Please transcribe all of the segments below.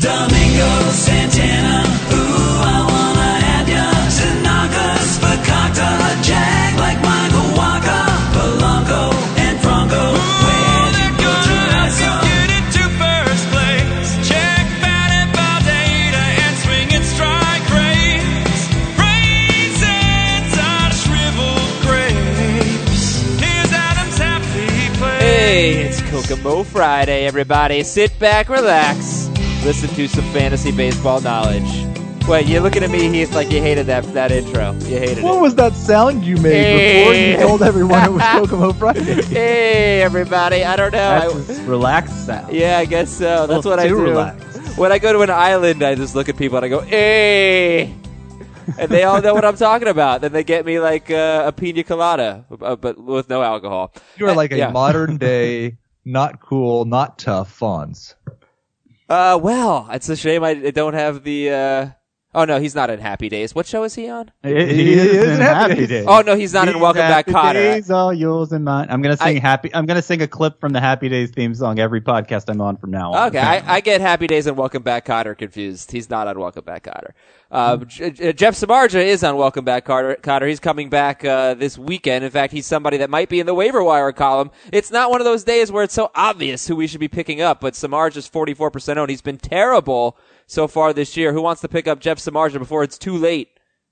Domingo Santana, ooh, I wanna have ya. Tanaka's Fakakta, Jag like Michael Waka, Polanco and Franco. Where they're gonna get into first place. Check batted Valdeta and swinging strike rates. Raisins on shriveled grapes. Here's Adam's happy place. Hey, it's Kokomo Friday, everybody. Sit back, relax. Listen to some fantasy baseball knowledge. Wait, you're looking at me, Heath, like you hated that intro. You hated it. What was that sound you made before you told everyone it was Kokomo Friday? Hey, everybody. I don't know. That's a relaxed sound. Yeah, I guess so. That's what I do. Relaxed. When I go to an island, I just look at people and I go, hey! And they all know what I'm talking about. Then they get me like a pina colada, but with no alcohol. You're like a modern day, not cool, not tough Fonz. Well, it's a shame I don't have the. Oh no, he's not in Happy Days. What show is he on? He is in Happy Days. Oh no, he's not in Welcome Back, Kotter. Days all yours and mine. I'm gonna sing a clip from the Happy Days theme song every podcast I'm on from now on. Okay, I get Happy Days and Welcome Back, Kotter confused. He's not on Welcome Back, Kotter. Jeff Samardzija is on Welcome Back, Kotter. He's coming back this weekend. In fact, he's somebody that might be in the waiver wire column. It's not one of those days where it's so obvious who we should be picking up, but Samardzija's 44% owned. He's been terrible so far this year. Who wants to pick up Jeff Samardzija before it's too late?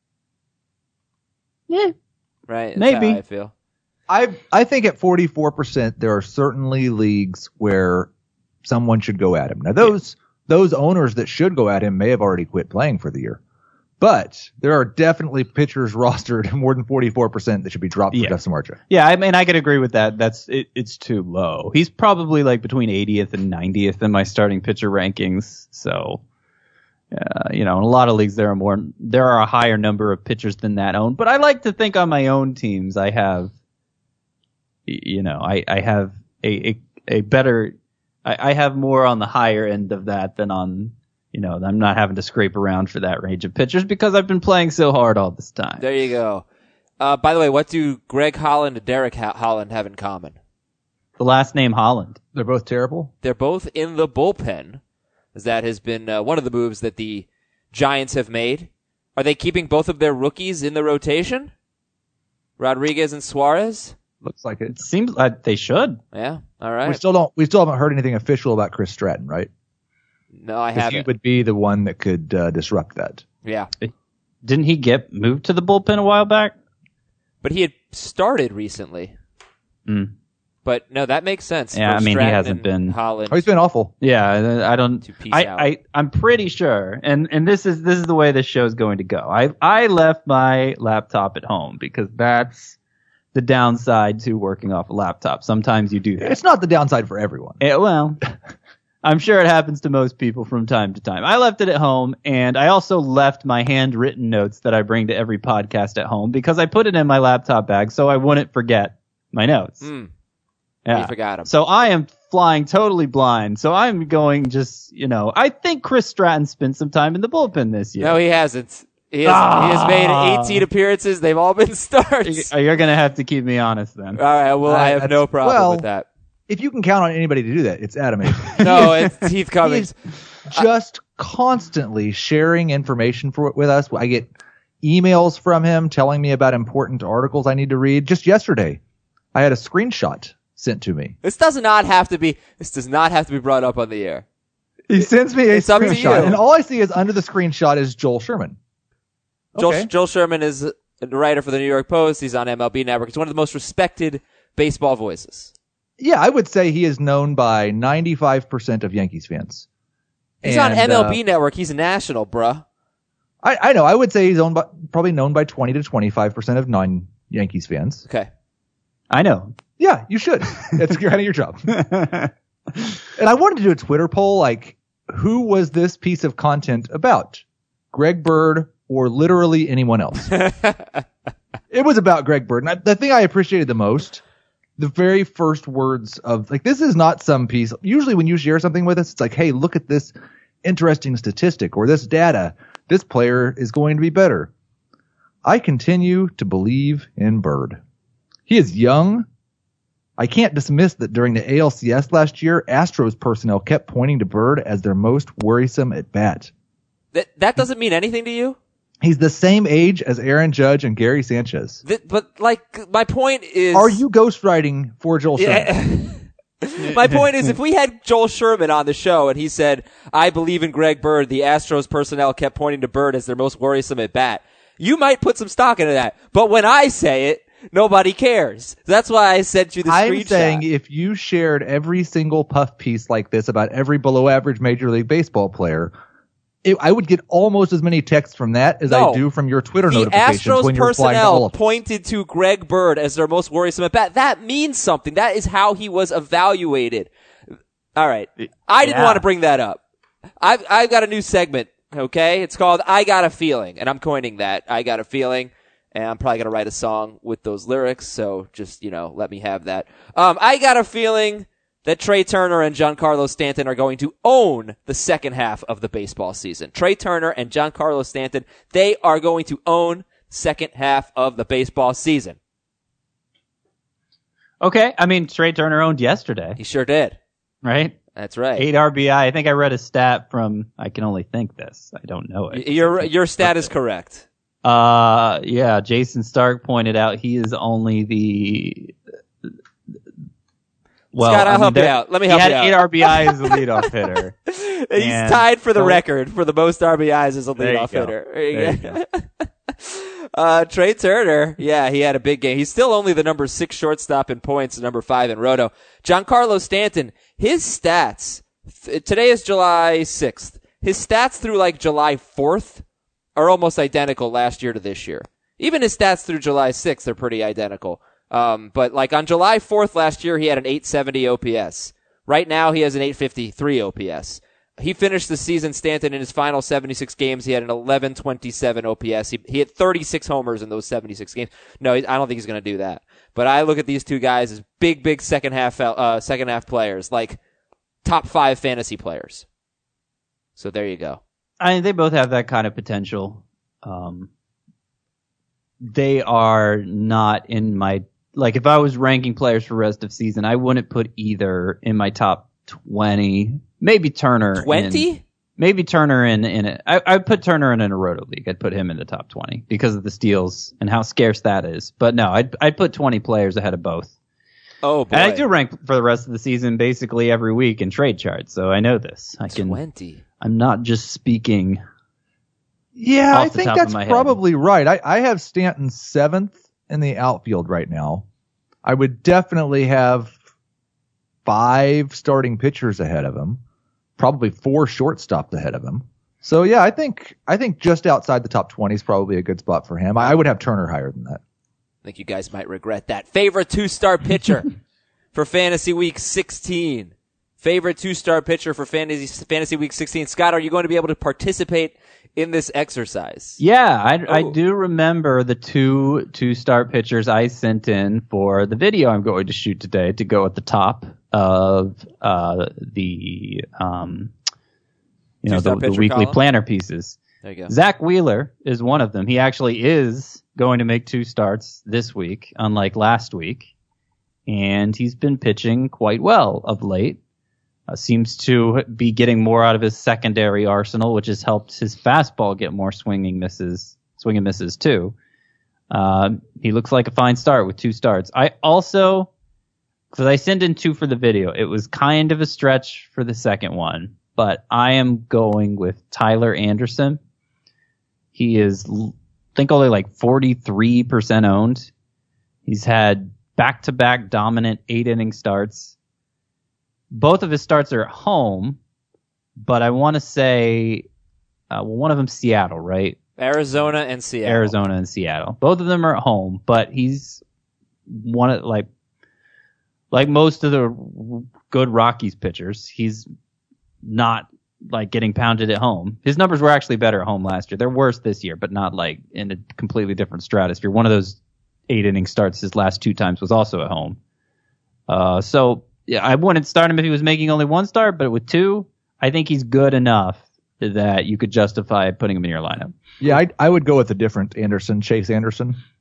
Yeah. Right? That's Maybe. how I feel. I think at 44%, there are certainly leagues where someone should go at him. Now, those owners that should go at him may have already quit playing for the year. But there are definitely pitchers rostered at more than 44% that should be dropped for Jeff Samardzija. Yeah, I mean, I could agree with that. It's too low. He's probably like between 80th and 90th in my starting pitcher rankings. So, in a lot of leagues there are a higher number of pitchers than that owned. But I like to think on my own teams I have, I have a better, I have more on the higher end of that than on. I'm not having to scrape around for that range of pitchers because I've been playing so hard all this time. There you go. By the way, what do Greg Holland and Derek Holland have in common? The last name Holland. They're both terrible. They're both in the bullpen. That has been one of the moves that the Giants have made. Are they keeping both of their rookies in the rotation? Rodriguez and Suarez? Looks like it. It seems like they should. Yeah. All right. We still haven't heard anything official about Chris Stratton, right? No, I haven't. He would be the one that could disrupt that. Yeah. Didn't he get moved to the bullpen a while back? But he had started recently. Mm. But no, that makes sense. Yeah, for I mean, he Stratton hasn't and been. Holland. Oh, he's been awful. Yeah, I don't. To peace out. I'm pretty sure, and this is the way this show's going to go. I left my laptop at home because that's the downside to working off a laptop. Sometimes you do that. It's not the downside for everyone. Well, I'm sure it happens to most people from time to time. I left it at home, and I also left my handwritten notes that I bring to every podcast at home because I put it in my laptop bag so I wouldn't forget my notes. Yeah. You forgot them. So I am flying totally blind. So I'm going I think Chris Stratton spent some time in the bullpen this year. No, he hasn't. He has made 18 appearances. They've all been starts. You're going to have to keep me honest then. All right. Well, I have no problem with that. If you can count on anybody to do that, it's Adam Avery. No, it's Heath Cummings. Just constantly sharing information with us. I get emails from him telling me about important articles I need to read. Just yesterday, I had a screenshot sent to me. This does not have to be brought up on the air. He sends me a It's up to you. screenshot, and all I see is under the screenshot is Joel Sherman. Okay. Joel Sherman is a writer for the New York Post. He's on MLB Network. He's one of the most respected baseball voices. Yeah, I would say he is known by 95% of Yankees fans. He's on MLB Network. He's national, bruh. I know. I would say he's probably known by 20 to 25% of non-Yankees fans. Okay. I know. Yeah, you should. That's kind of your job. And I wanted to do a Twitter poll, like, who was this piece of content about? Greg Bird or literally anyone else? It was about Greg Bird. And the thing I appreciated the most, the very first words of, like, this is not some piece. Usually when you share something with us, it's like, hey, look at this interesting statistic or this data. This player is going to be better. I continue to believe in Bird. He is young. I can't dismiss that during the ALCS last year, Astros personnel kept pointing to Bird as their most worrisome at bat. That doesn't mean anything to you? He's the same age as Aaron Judge and Gary Sanchez. But like, my point is... Are you ghostwriting for Joel Sherman? My point is, if we had Joel Sherman on the show and he said, I believe in Greg Bird, the Astros personnel kept pointing to Bird as their most worrisome at bat, you might put some stock into that. But when I say it, nobody cares. That's why I sent you the screenshot. I'm saying if you shared every single puff piece like this about every below average Major League Baseball player, I would get almost as many texts from that as I do from your Twitter notifications when you're applying to all The Astros personnel of them. pointed to Greg Bird as their most worrisome at bat. That means something. That is how he was evaluated. All right. I didn't want to bring that up. I've got a new segment, okay? It's called I Got a Feeling, and I'm coining that. I Got a Feeling, and I'm probably going to write a song with those lyrics, so just, let me have that. I got a feeling that Trey Turner and Giancarlo Stanton are going to own the second half of the baseball season. Trey Turner and Giancarlo Stanton, they are going to own the second half of the baseball season. Okay, I mean, Trey Turner owned yesterday, He sure did. right? That's right. 8 RBI. I think I read a stat from, I can only think this. I don't know it. Your stat is correct. Yeah, Jason Stark pointed out he is only the... Well, Scott, I'll help you out. Let me help you out. He had 8 RBI as the leadoff hitter. He's tied for the record for the most RBIs as a leadoff hitter. There you go. Trey Turner, yeah, he had a big game. He's still only the number 6 shortstop in points, number 5 in Roto. Giancarlo Stanton, his stats, today is July 6th. His stats through like July 4th are almost identical last year to this year. Even his stats through July 6th are pretty identical. But like on July 4th last year, he had an 870 OPS. Right now, he has an 853 OPS. He finished the season, Stanton, in his final 76 games. He had an 1127 OPS. He hit 36 homers in those 76 games. No, I don't think he's going to do that. But I look at these two guys as big second half players, like top 5 fantasy players. So there you go. I mean, they both have that kind of potential. They are not in my, like, if I was ranking players for rest of season, I wouldn't put either in my top 20. Maybe Turner. 20? Maybe Turner in it. I'd put Turner in a Roto League. I'd put him in the top 20 because of the steals and how scarce that is. But no, I'd put 20 players ahead of both. Oh, boy. And I do rank for the rest of the season basically every week in trade charts, so I know this. 20. I'm not just speaking. Yeah, Off I the think top that's of my head. probably right. I have Stanton 7th in the outfield right now. I would definitely have 5 starting pitchers ahead of him, probably 4 shortstops ahead of him. So yeah, I think just outside the top 20 is probably a good spot for him. I would have Turner higher than that. I think you guys might regret that. Favorite 2-star pitcher for Fantasy Week 16. Favorite 2-star pitcher for Fantasy Week 16. Scott, are you going to be able to participate in this exercise? Yeah, I do remember the 2-star pitchers I sent in for the video I'm going to shoot today to go at the top of the weekly column? planner pieces. There you go. Zach Wheeler is one of them. He actually is going to make 2 starts this week, unlike last week. And he's been pitching quite well of late. Seems to be getting more out of his secondary arsenal, which has helped his fastball get more swing and misses too. He looks like a fine start with 2 starts. I also, because I sent in 2 for the video, it was kind of a stretch for the second one, but I am going with Tyler Anderson. He is, I think, only like 43% owned. He's had back-to-back dominant 8-inning starts. Both of his starts are at home, but I want to say, one of them Seattle, right? Arizona and Seattle. Both of them are at home, but he's one of, like most of the good Rockies pitchers, he's not like getting pounded at home. His numbers were actually better at home last year. They're worse this year, but not like in a completely different stratosphere. One of those 8-inning starts his last 2 times was also at home. So yeah, I wouldn't start him if he was making only 1 start, but with 2, I think he's good enough that you could justify putting him in your lineup. Yeah, I would go with a different Anderson, Chase Anderson.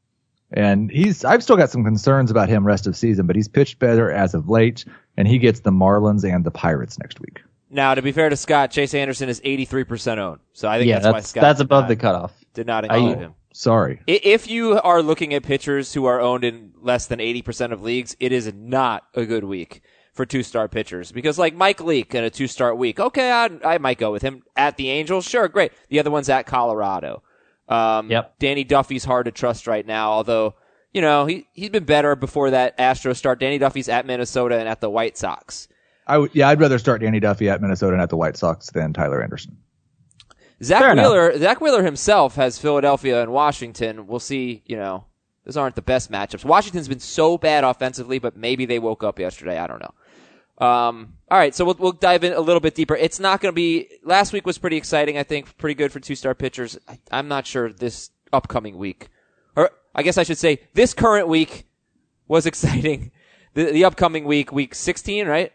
And I've still got some concerns about him rest of season, but he's pitched better as of late, and he gets the Marlins and the Pirates next week. Now, to be fair to Scott, Chase Anderson is 83% owned. So I think that's why Scott that's above the cutoff. Did not include him. Sorry. If you are looking at pitchers who are owned in less than 80% of leagues, it is not a good week for 2-star pitchers. Because like Mike Leake in a 2-start week, okay, I might go with him. At the Angels, sure, great. The other one's at Colorado. Danny Duffy's hard to trust right now, although, you know, he's been better before that Astros start. Danny Duffy's at Minnesota and at the White Sox. I'd rather start Danny Duffy at Minnesota and at the White Sox than Tyler Anderson. Zach Wheeler himself has Philadelphia and Washington. We'll see, you know, those aren't the best matchups. Washington's been so bad offensively, but maybe they woke up yesterday. I don't know. All right, so we'll dive in a little bit deeper. It's not going to be, last week was pretty exciting, I think, pretty good for 2-star pitchers. I'm not sure this upcoming week, or I guess I should say this current week was exciting. The upcoming week 16, right?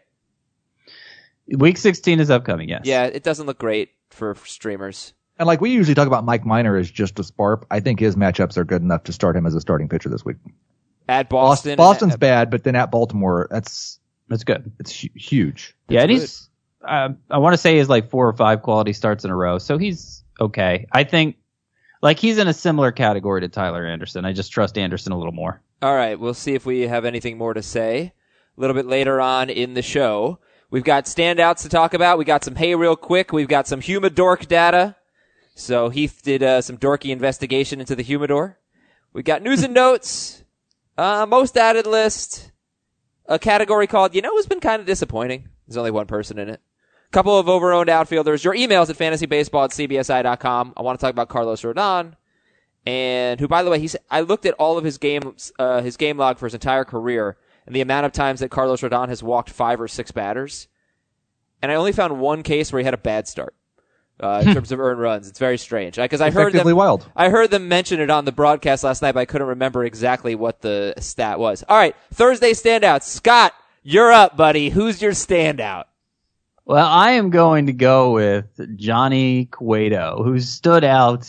Week 16 is upcoming, yes. Yeah, it doesn't look great for streamers. And like we usually talk about Mike Minor as just a sparp, I think his matchups are good enough to start him as a starting pitcher this week. At Boston. Boston's bad, but then at Baltimore, that's good. It's huge. Yeah, and he's, I want to say he's like 4 or 5 quality starts in a row, so he's okay. I think, like, he's in a similar category to Tyler Anderson. I just trust Anderson a little more. All right, we'll see if we have anything more to say a little bit later on in the show. We've got standouts to talk about. We got some Hey Real Quick. We've got some Humidork data. So Heath did some dorky investigation into the humidor. We got news and notes, most added list, a category called, you know who's been kind of disappointing? There's only one person in it. A couple of over-owned outfielders. Your emails at fantasybaseball@cbsi.com. I want to talk about Carlos Rodon, and who, by the way, I looked at all of his game log for his entire career, and the amount of times that Carlos Rodon has walked 5 or 6 batters, and I only found one case where he had a bad start. In terms of earned runs. It's very strange. Because I heard them mention it on the broadcast last night, but I couldn't remember exactly what the stat was. All right, Thursday standouts. Scott, you're up, buddy. Who's your standout? Well, I am going to go with Johnny Cueto, who stood out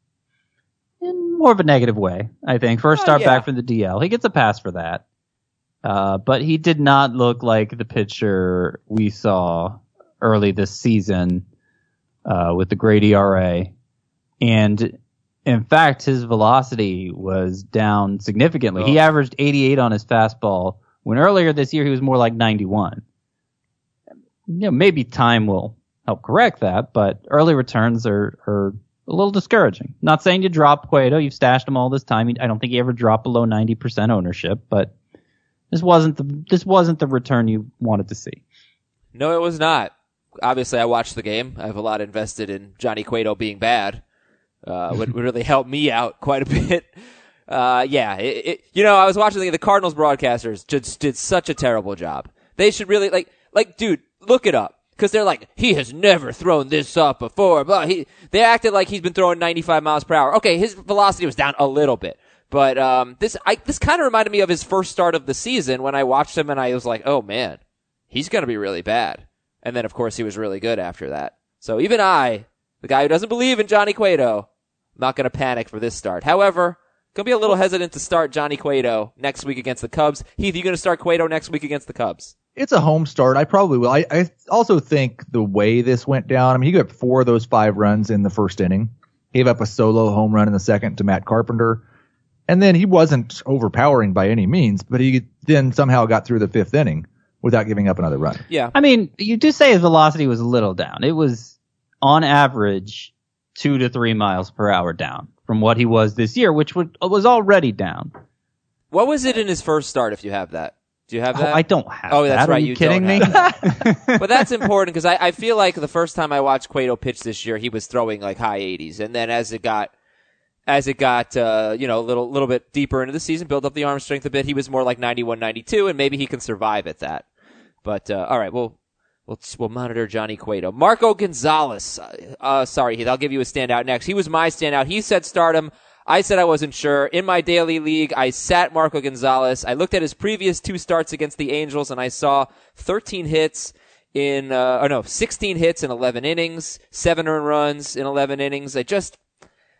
in more of a negative way, I think. First start back from the DL. He gets a pass for that. But he did not look like the pitcher we saw early this season. With the great ERA. And in fact, his velocity was down significantly. He averaged 88 on his fastball when earlier this year he was more like 91. You know, maybe time will help correct that, but early returns are a little discouraging. Not saying you drop Cueto. You've stashed him all this time. I don't think he ever dropped below 90% ownership, but this wasn't the return you wanted to see. No, it was not. Obviously, I watched the game. I have a lot invested in Johnny Cueto being bad. Would really help me out quite a bit. I was watching the Cardinals broadcasters just did such a terrible job. They should really, dude, look it up. Because they're like, he has never thrown this up before. But they acted like he's been throwing 95 miles per hour. Okay, his velocity was down a little bit. But this kind of reminded me of his first start of the season when I watched him and I was like, oh man, he's going to be really bad. And then, of course, he was really good after that. So even I, the guy who doesn't believe in Johnny Cueto, I'm not going to panic for this start. However, going to be a little hesitant to start Johnny Cueto next week against the Cubs. Heath, you going to start Cueto next week against the Cubs? It's a home start. I probably will. I also think the way this went down, I mean, he got 4 of those 5 runs in the first inning. Gave up a solo home run in the second to Matt Carpenter. And then he wasn't overpowering by any means, but he then somehow got through the 5th inning without giving up another run. Yeah. I mean, you do say his velocity was a little down. It was, on average, 2 to 3 miles per hour down from what he was this year, which was already down. What was it in his first start, if you have that? Do you have that? I don't have that. Oh, that's right. Are you kidding me? But that's important because I feel like the first time I watched Cueto pitch this year, he was throwing like high 80s. And then as it got a little bit deeper into the season, built up the arm strength a bit, he was more like 91, 92, and maybe he can survive at that. But, all right, we'll monitor Johnny Cueto. Marco Gonzalez. Sorry, Heath, I'll give you a standout next. He was my standout. He said start him. I said I wasn't sure. In my daily league, I sat Marco Gonzalez. I looked at his previous 2 starts against the Angels, and I saw 16 hits in 11 innings, 7 earned runs in 11 innings.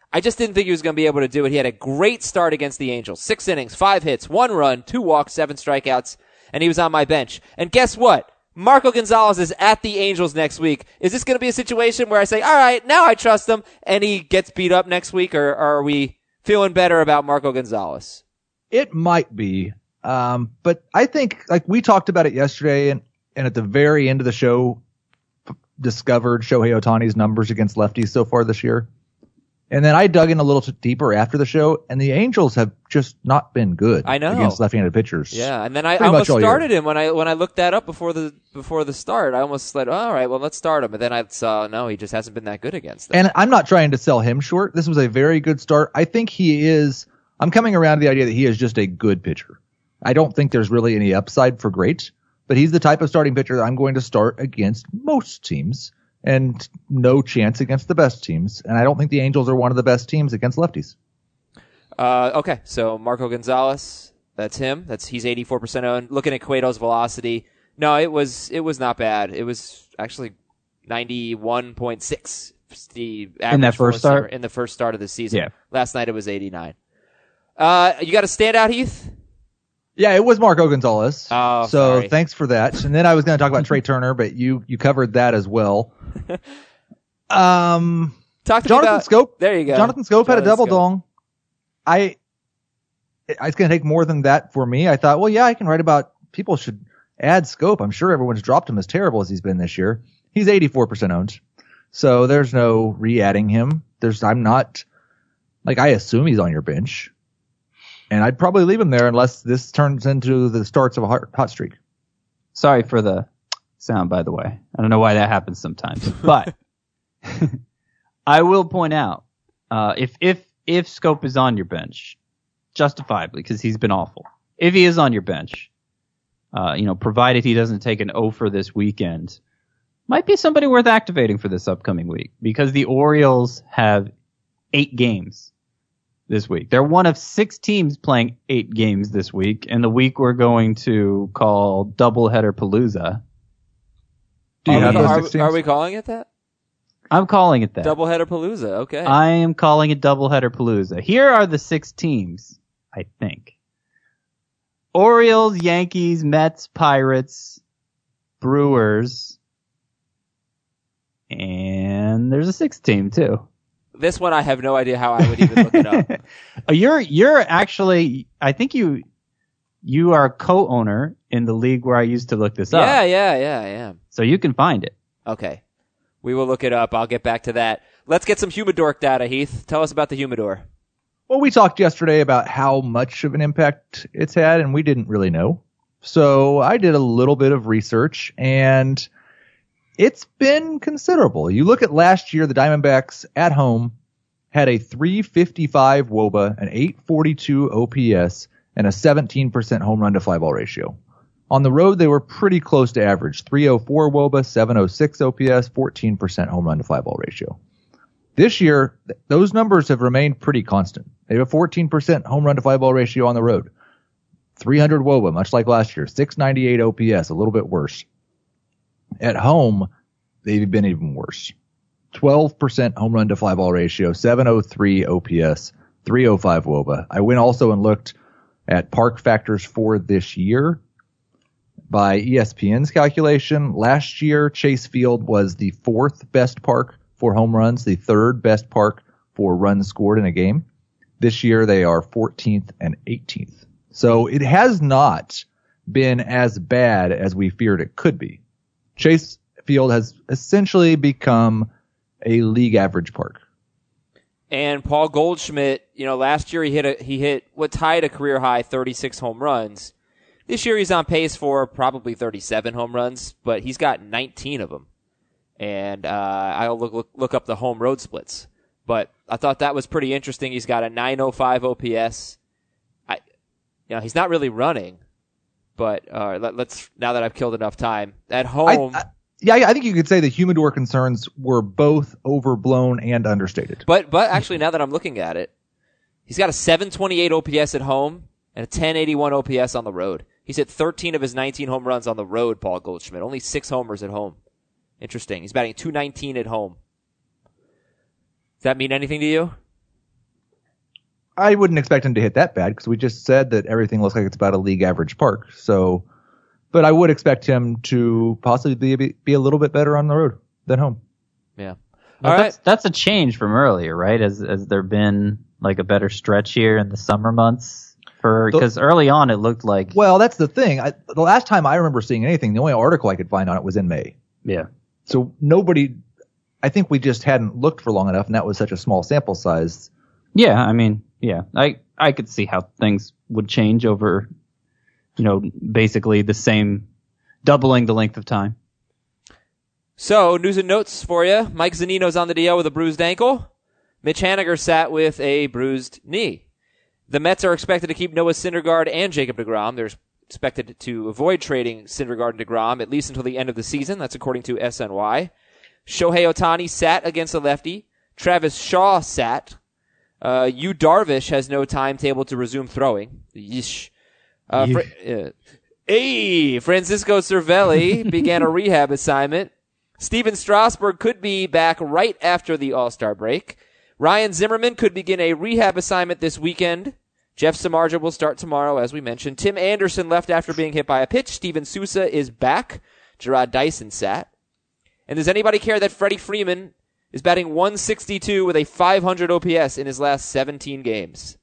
I just didn't think he was going to be able to do it. He had a great start against the Angels. 6 innings, 5 hits, 1 run, 2 walks, 7 strikeouts, and he was on my bench. And guess what? Marco Gonzalez is at the Angels next week. Is this going to be a situation where I say, all right, now I trust him, and he gets beat up next week, or are we feeling better about Marco Gonzalez? It might be. But I think, like we talked about it yesterday, and at the very end of the show, discovered Shohei Ohtani's numbers against lefties so far this year. And then I dug in a little deeper after the show, and the Angels have just not been good I know. against left-handed pitchers. Yeah, and then I Pretty almost much all year. started him when I looked that up before the start. I almost said, all right, well, let's start him. But then I saw, no, he just hasn't been that good against them. And I'm not trying to sell him short. This was a very good start. I think I'm coming around to the idea that he is just a good pitcher. I don't think there's really any upside for great, but he's the type of starting pitcher that I'm going to start against most teams and no chance against the best teams. And I don't think the Angels are one of the best teams against lefties. Okay, so Marco Gonzalez, that's him. He's 84% owned. Looking at Cueto's velocity, no, it was not bad. It was actually 91.6. The average In that first start? In the first start of the season. Yeah. Last night it was 89. You got a standout, Heath? Yeah, it was Marco Gonzalez. Oh, so sorry. thanks for that. And then I was going to talk about Trey Turner, but you covered that as well. Talk to me Jonathan about, Scope. There you go. Jonathan Scope had a Jonathan double Scope. dong. It's going to take more than that for me. I thought, well, yeah, I can write about people should add Scope. I'm sure everyone's dropped him as terrible as he's been this year. He's 84% owned. So there's no re-adding him. I assume he's on your bench. And I'd probably leave him there unless this turns into the starts of a hot streak. Sorry for the sound, by the way. I don't know why that happens sometimes, but I will point out, if Scope is on your bench, justifiably, because he's been awful. If he is on your bench, provided he doesn't take an O for this weekend, might be somebody worth activating for this upcoming week, because the Orioles have 8 games this week. They're one of 6 teams playing 8 games this week, and the week we're going to call Doubleheader Palooza. Do you have those 6 teams? Are we calling it that? I'm calling it that. Doubleheader Palooza. Okay. I am calling it Doubleheader Palooza. Here are the 6 teams, I think. Orioles, Yankees, Mets, Pirates, Brewers, and there's a 6th team too. This one I have no idea how I would even look it up. You're actually, I think you are a co-owner in the league where I used to look this up. Yeah, I am. So you can find it. Okay. We will look it up. I'll get back to that. Let's get some Humidor data, Heath. Tell us about the Humidor. Well, we talked yesterday about how much of an impact it's had, and we didn't really know. So I did a little bit of research, and it's been considerable. You look at last year, the Diamondbacks at home had a 355 WOBA, an 842 OPS, and a 17% home run to fly ball ratio. On the road, they were pretty close to average, 304 WOBA, 706 OPS, 14% home run to fly ball ratio. This year, those numbers have remained pretty constant. They have a 14% home run to fly ball ratio on the road. 300 WOBA, much like last year. 698 OPS, a little bit worse. At home, they've been even worse. 12% home run to fly ball ratio, 703 OPS, 305 WOBA. I went also and looked at park factors for this year. By ESPN's calculation, last year Chase Field was the 4th best park for home runs, the 3rd best park for runs scored in a game. This year they are 14th and 18th. So it has not been as bad as we feared it could be. Chase Field has essentially become a league average park. And Paul Goldschmidt, last year he hit what tied a career high 36 home runs. This year he's on pace for probably 37 home runs, but he's got 19 of them. And I'll look up the home road splits. But I thought that was pretty interesting. He's got a 905 OPS. He's not really running, but let's, now that I've killed enough time at home. I think you could say the Humidor concerns were both overblown and understated. But actually, now that I'm looking at it, he's got a 728 OPS at home and a 1081 OPS on the road. He's hit 13 of his 19 home runs on the road, Paul Goldschmidt. Only 6 homers at home. Interesting. He's batting .219 at home. Does that mean anything to you? I wouldn't expect him to hit that bad because we just said that everything looks like it's about a league average park. So, but I would expect him to possibly be a little bit better on the road than home. Yeah. But All right. That's a change from earlier, right? Has there been like a better stretch here in the summer months? Because early on it looked like. Well, that's the thing. The last time I remember seeing anything, the only article I could find on it was in May. Yeah. So I think we just hadn't looked for long enough, and that was such a small sample size. Yeah, I mean, yeah, I could see how things would change over, basically the same, doubling the length of time. So, news and notes for you. Mike Zunino's on the DL with a bruised ankle. Mitch Haniger sat with a bruised knee. The Mets are expected to keep Noah Syndergaard and Jacob deGrom. They're expected to avoid trading Syndergaard and deGrom at least until the end of the season. That's according to SNY. Shohei Ohtani sat against a lefty. Travis Shaw sat. Yu Darvish has no timetable to resume throwing. Yeesh. Francisco Cervelli began a rehab assignment. Steven Strasburg could be back right after the All-Star break. Ryan Zimmerman could begin a rehab assignment this weekend. Jeff Samardzija will start tomorrow, as we mentioned. Tim Anderson left after being hit by a pitch. Steven Souza is back. Gerard Dyson sat. And does anybody care that Freddie Freeman is batting 162 with a 500 OPS in his last 17 games?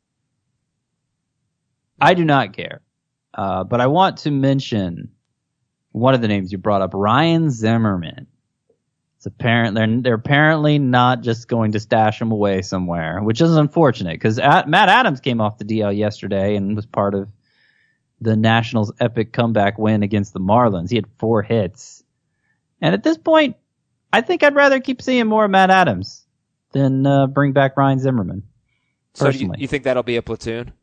I do not care. But I want to mention one of the names you brought up, Ryan Zimmerman. They're apparently not just going to stash him away somewhere, which is unfortunate because Matt Adams came off the DL yesterday and was part of the Nationals' epic comeback win against the Marlins. He had 4 hits. And at this point, I think I'd rather keep seeing more of Matt Adams than bring back Ryan Zimmerman. Personally. So you think that'll be a platoon?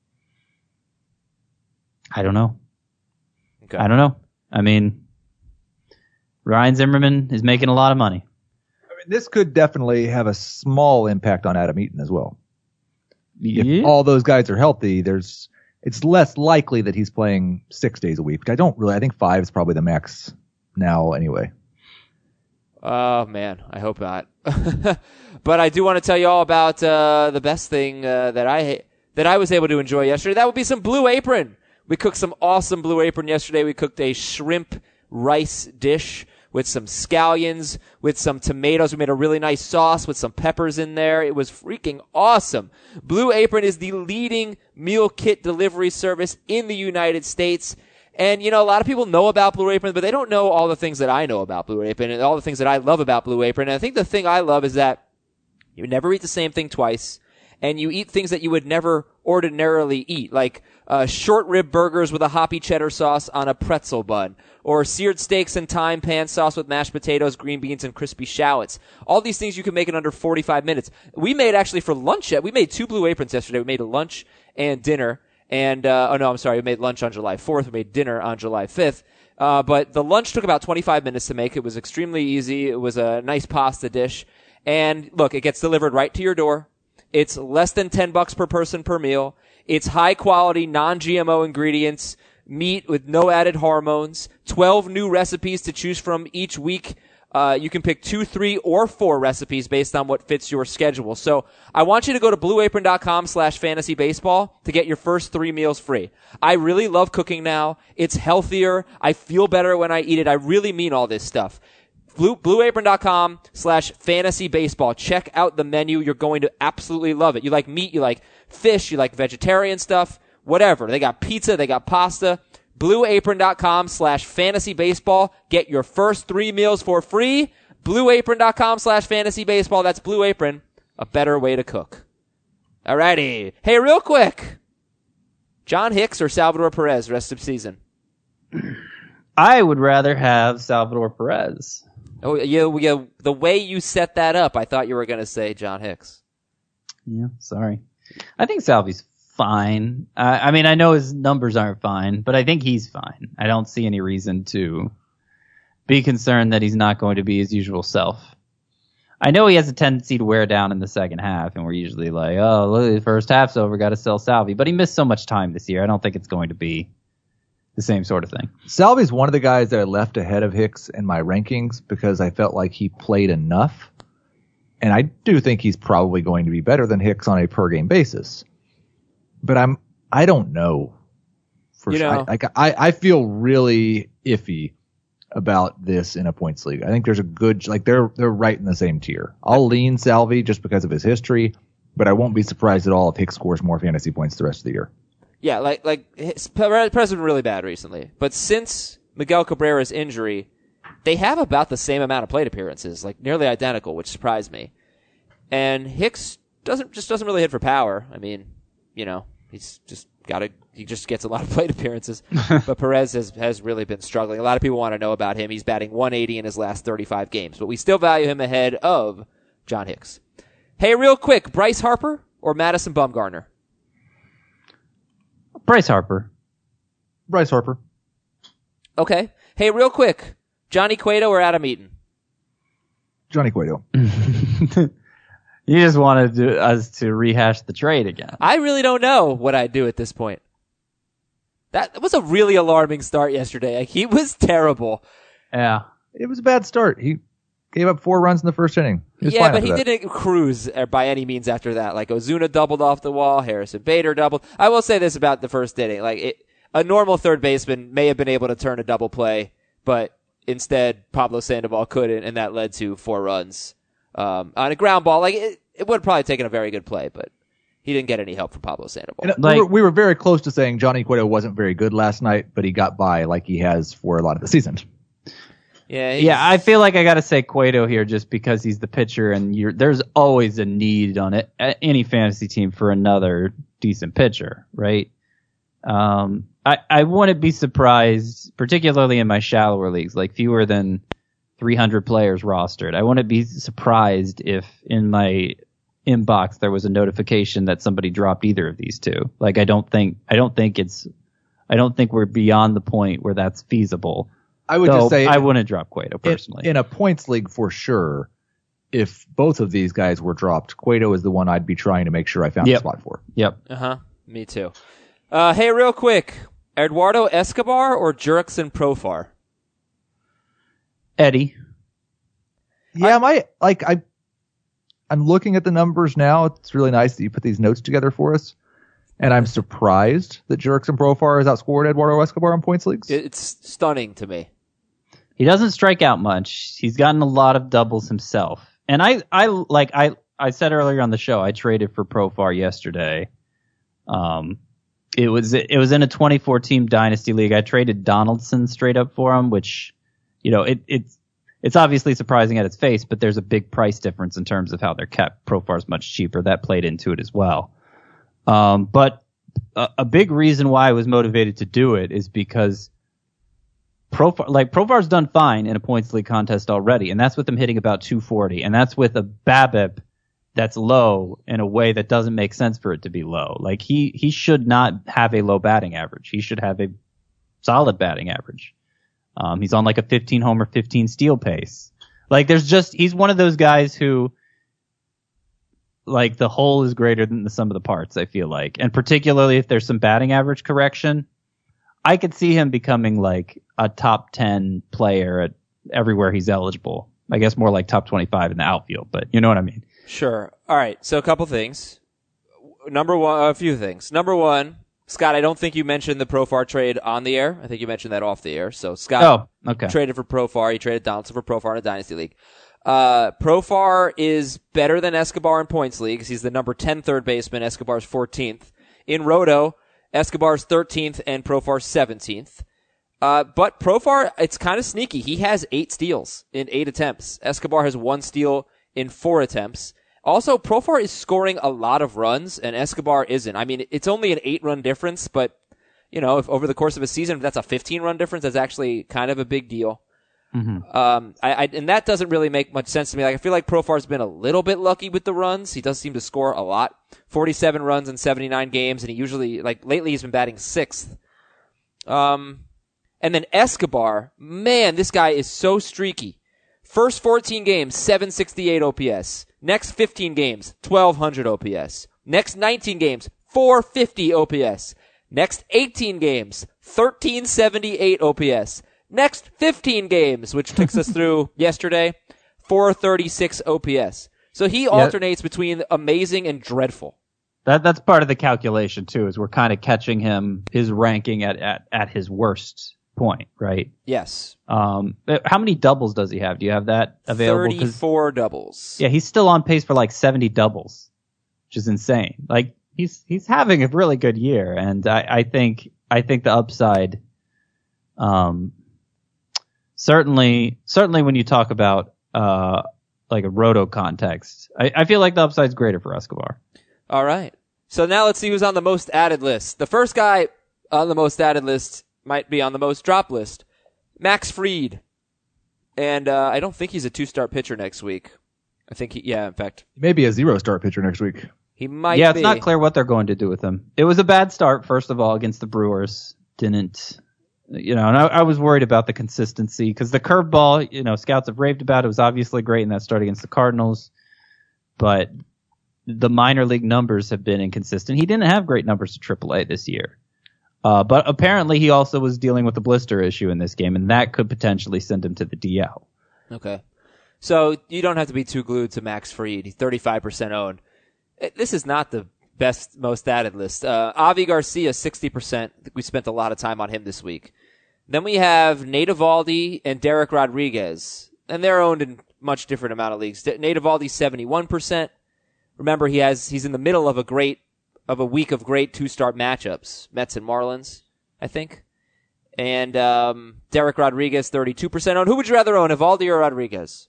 I don't know. Okay. I don't know. I mean, Ryan Zimmerman is making a lot of money. I mean, this could definitely have a small impact on Adam Eaton as well. Yeah. If all those guys are healthy, it's less likely that he's playing 6 days a week. Which I think 5 is probably the max now anyway. Oh, man, I hope not. But I do want to tell you all about the best thing that I was able to enjoy yesterday. That would be some Blue Apron. We cooked some awesome Blue Apron yesterday. We cooked a shrimp rice dish with some scallions, with some tomatoes. We made a really nice sauce with some peppers in there. It was freaking awesome. Blue Apron is the leading meal kit delivery service in the United States. And, a lot of people know about Blue Apron, but they don't know all the things that I know about Blue Apron and all the things that I love about Blue Apron. And I think the thing I love is that you never eat the same thing twice, and you eat things that you would never ordinarily eat, like short rib burgers with a hoppy cheddar sauce on a pretzel bun, or seared steaks and thyme pan sauce with mashed potatoes, green beans, and crispy shallots. All these things you can make in under 45 minutes. We made actually for lunch, we made 2 Blue Aprons yesterday. We made a lunch and dinner. And, we made lunch on July 4th. We made dinner on July 5th. But the lunch took about 25 minutes to make. It was extremely easy. It was a nice pasta dish. And look, it gets delivered right to your door. It's less than $10 per person per meal. It's high quality, non-GMO ingredients, meat with no added hormones, 12 new recipes to choose from each week. You can pick 2, 3, or 4 recipes based on what fits your schedule. So I want you to go to blueapron.com/fantasybaseball to get your first 3 meals free. I really love cooking now. It's healthier. I feel better when I eat it. I really mean all this stuff. Blueapron.com/fantasybaseball. Check out the menu. You're going to absolutely love it. You like meat, you like fish, you like vegetarian stuff, whatever. They got pizza, they got pasta. Blueapron.com/fantasybaseball. Get your first 3 meals for free. Blueapron.com/fantasybaseball. That's Blue Apron. A better way to cook. Alrighty. Hey, real quick. John Hicks or Salvador Perez rest of season? I would rather have Salvador Perez. Oh, yeah. The way you set that up, I thought you were going to say John Hicks. Yeah, sorry. I think Salvy's fine. I mean, I know his numbers aren't fine, but I think he's fine. I don't see any reason to be concerned that he's not going to be his usual self. I know he has a tendency to wear down in the second half, and we're usually like, oh, look, the first half's over, got to sell Salvy. But he missed so much time this year. I don't think it's going to be the same sort of thing. Salvy's one of the guys that I left ahead of Hicks in my rankings because I felt like he played enough. And I do think he's probably going to be better than Hicks on a per game basis. but I don't know. I feel really iffy about this in a points league. I think there's a good, they're right in the same tier. I'll lean Salvi just because of his history, but I won't be surprised at all if Hicks scores more fantasy points the rest of the year. Yeah, Perez has been really bad recently, but since Miguel Cabrera's injury, they have about the same amount of plate appearances, nearly identical, which surprised me. And Hicks doesn't really hit for power. I mean, he just gets a lot of plate appearances. But Perez has really been struggling. A lot of people want to know about him. He's batting 180 in his last 35 games, but we still value him ahead of John Hicks. Hey, real quick, Bryce Harper or Madison Bumgarner? Bryce Harper. Bryce Harper. Okay. Hey, real quick, Johnny Cueto or Adam Eaton? Johnny Cueto. You just wanted us to rehash the trade again. I really don't know what I'd do at this point. That was a really alarming start yesterday. He was terrible. Yeah. It was a bad start. He gave up 4 runs in the first inning. Yeah, but he didn't cruise by any means after that. Ozuna doubled off the wall. Harrison Bader doubled. I will say this about the first inning. A normal third baseman may have been able to turn a double play, but instead Pablo Sandoval couldn't, and that led to 4 runs. On a ground ball, it would have probably taken a very good play, but he didn't get any help from Pablo Sandoval. We were very close to saying Johnny Cueto wasn't very good last night, but he got by like he has for a lot of the season. Yeah, I feel like I got to say Cueto here just because he's the pitcher, and there's always a need on any fantasy team for another decent pitcher, right? I wouldn't be surprised, particularly in my shallower leagues, fewer than 300 players rostered. I wouldn't be surprised if in my inbox there was a notification that somebody dropped either of these two. I don't think we're beyond the point where that's feasible. I would just say I wouldn't drop Cueto personally. In a points league for sure, if both of these guys were dropped, Cueto is the one I'd be trying to make sure I found a spot for. Yep. Me too. Hey, real quick, Eduardo Escobar or Jurickson Profar? Eddie. Yeah, I'm looking at the numbers now. It's really nice that you put these notes together for us. And I'm surprised that Jurickson Profar has outscored Eduardo Escobar in points leagues. It's stunning to me. He doesn't strike out much. He's gotten a lot of doubles himself. And I said earlier on the show, I traded for Profar yesterday. It was in a 24-team dynasty league. I traded Donaldson straight up for him, which, it's obviously surprising at its face, but there's a big price difference in terms of how they're kept. Profar's much cheaper. That played into it as well. But a big reason why I was motivated to do it is because Profar's done fine in a points league contest already, and that's with him hitting about 240, and that's with a BABIP that's low in a way that doesn't make sense for it to be low. He should not have a low batting average. He should have a solid batting average. He's on a 15 homer, 15 steal pace. He's one of those guys who, the whole is greater than the sum of the parts, I feel like. And particularly if there's some batting average correction, I could see him becoming a top 10 player at everywhere he's eligible. I guess more like top 25 in the outfield, but you know what I mean. Sure. All right. So a couple things. A few things. Number one, Scott, I don't think you mentioned the Profar trade on the air. I think you mentioned that off the air. So Scott traded for Profar. He traded Donaldson for Profar in a dynasty league. Profar is better than Escobar in points leagues. He's the number 10 third baseman. Escobar's 14th. In Roto, Escobar's 13th and Profar's 17th. But Profar, it's kind of sneaky. He has 8 steals in 8 attempts. Escobar has 1 steal in 4 attempts. Also, Profar is scoring a lot of runs, and Escobar isn't. I mean, it's only an 8-run difference, but, if over the course of a season, if that's a 15-run difference, that's actually kind of a big deal. Mm-hmm. And that doesn't really make much sense to me. I feel like Profar's been a little bit lucky with the runs. He does seem to score a lot. 47 runs in 79 games, and he usually, lately he's been batting 6th. And then Escobar, man, this guy is so streaky. First 14 games, 768 OPS. Next 15 games, 1200 OPS. Next 19 games, 450 OPS. Next 18 games, 1378 OPS. Next 15 games, which takes us through yesterday, 436 OPS. So he alternates between amazing and dreadful. That's part of the calculation too, is we're kind of catching his ranking at his worst point, right? Yes. How many doubles does he have? Do you have that available? 34 doubles. Yeah, he's still on pace for like 70 doubles, which is insane. Like he's having a really good year, and I think the upside, certainly when you talk about like a roto context, I feel like the upside's greater for Escobar. All right. So now let's see who's on the most added list. The first guy on the most added list might be on the most drop list. Max Fried. And I don't think he's a 2-start pitcher next week. I think in fact. Maybe a 0-start pitcher next week. He might Yeah, be. it's not clear what they're going to do with him. It was a bad start, first of all, against the Brewers. And I was worried about the consistency because the curveball, scouts have raved about. It was obviously great in that start against the Cardinals. But the minor league numbers have been inconsistent. He didn't have great numbers to AAA this year. But apparently he also was dealing with a blister issue in this game, and that could potentially send him to the DL. Okay. So you don't have to be too glued to Max Fried. He's 35% owned. This is not the best, most added list. Avi Garcia, 60%. We spent a lot of time on him this week. Then we have Nate Eovaldi and Derek Rodriguez, and they're owned in much different amount of leagues. Nate Eovaldi, 71%. Remember, he's in the middle of a week of great 2-start matchups, Mets and Marlins, I think. And Derek Rodriguez, 32% owned. Who would you rather own, Eovaldi or Rodriguez?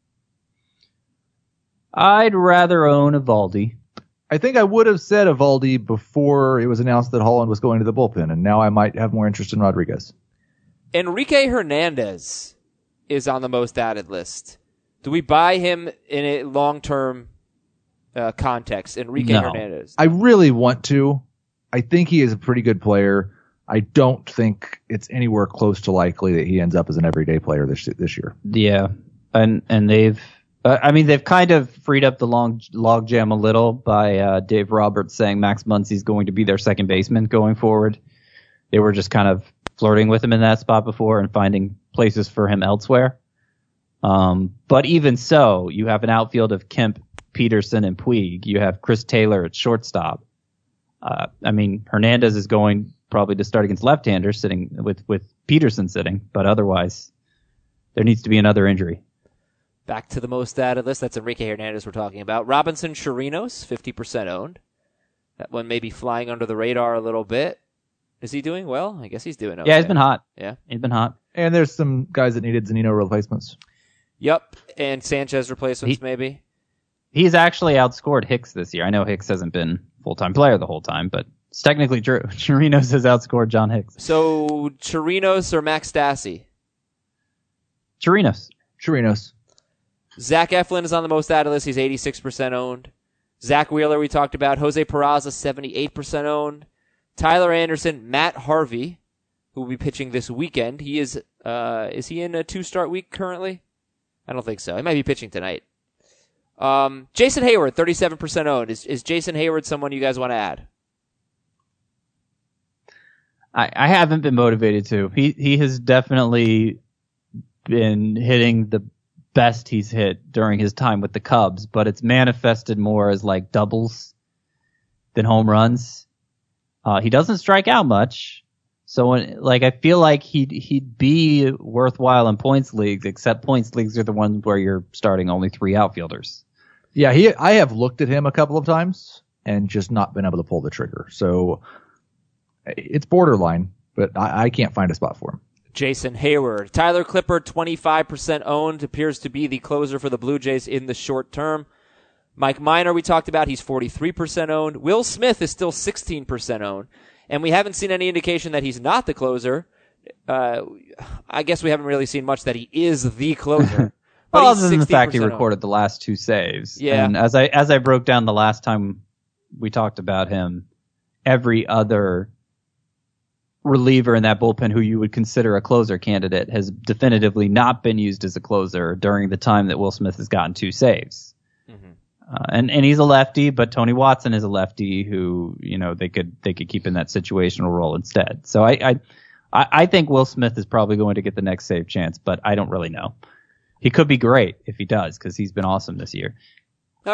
I'd rather own Eovaldi. I think I would have said Eovaldi before it was announced that Holland was going to the bullpen, and now I might have more interest in Rodriguez. Enrique Hernandez is on the most added list. Do we buy him in a long-term context? Enrique Hernandez. I really want to. I think he is a pretty good player. I don't think it's anywhere close to likely that he ends up as an everyday player this year. Yeah, and they've kind of freed up the log jam a little by Dave Roberts saying Max Muncy's going to be their second baseman going forward. They were just kind of flirting with him in that spot before and finding places for him elsewhere. But even so, you have an outfield of Kemp, Peterson, and Puig. You have Chris Taylor at shortstop. Hernandez is going probably to start against left-handers sitting with Peterson sitting, but otherwise there needs to be another injury. Back to the most added list. That's Enrique Hernandez we're talking about. Robinson Chirinos, 50% owned. That one may be flying under the radar a little bit. Is he doing well? I guess he's doing okay. Yeah, he's been hot. Yeah. He's been hot. And there's some guys that needed Zunino replacements. Yep. And Sanchez replacements maybe. He's actually outscored Hicks this year. I know Hicks hasn't been full-time player the whole time, but it's technically true. Chirinos has outscored John Hicks. So Chirinos or Max Stassi? Chirinos. Zach Eflin is on the most added list. He's 86% owned. Zach Wheeler we talked about. Jose Peraza, 78% owned. Tyler Anderson, Matt Harvey, who will be pitching this weekend. He is he in a 2-start week currently? I don't think so. He might be pitching tonight. Jason Hayward, 37% owned. Is Jason Hayward someone you guys want to add? I haven't been motivated to. He has definitely been hitting the best he's hit during his time with the Cubs, but it's manifested more as like doubles than home runs. He doesn't strike out much. So I feel like he'd be worthwhile in points leagues, except points leagues are the ones where you're starting only 3 outfielders. Yeah, I have looked at him a couple of times and just not been able to pull the trigger. So it's borderline, but I can't find a spot for him. Jason Hayward. Tyler Clippard, 25% owned, appears to be the closer for the Blue Jays in the short term. Mike Minor, we talked about, he's 43% owned. Will Smith is still 16% owned. And we haven't seen any indication that he's not the closer. I guess we haven't really seen much that he is the closer. But other than the fact he owned. recorded the last 2 saves. Yeah. And as I broke down the last time we talked about him, every other reliever in that bullpen who you would consider a closer candidate has definitively not been used as a closer during the time that Will Smith has gotten 2 saves. Mm-hmm. And he's a lefty, but Tony Watson is a lefty who, they could keep in that situational role instead. So I think Will Smith is probably going to get the next save chance, but I don't really know. He could be great if he does, because he's been awesome this year. All right.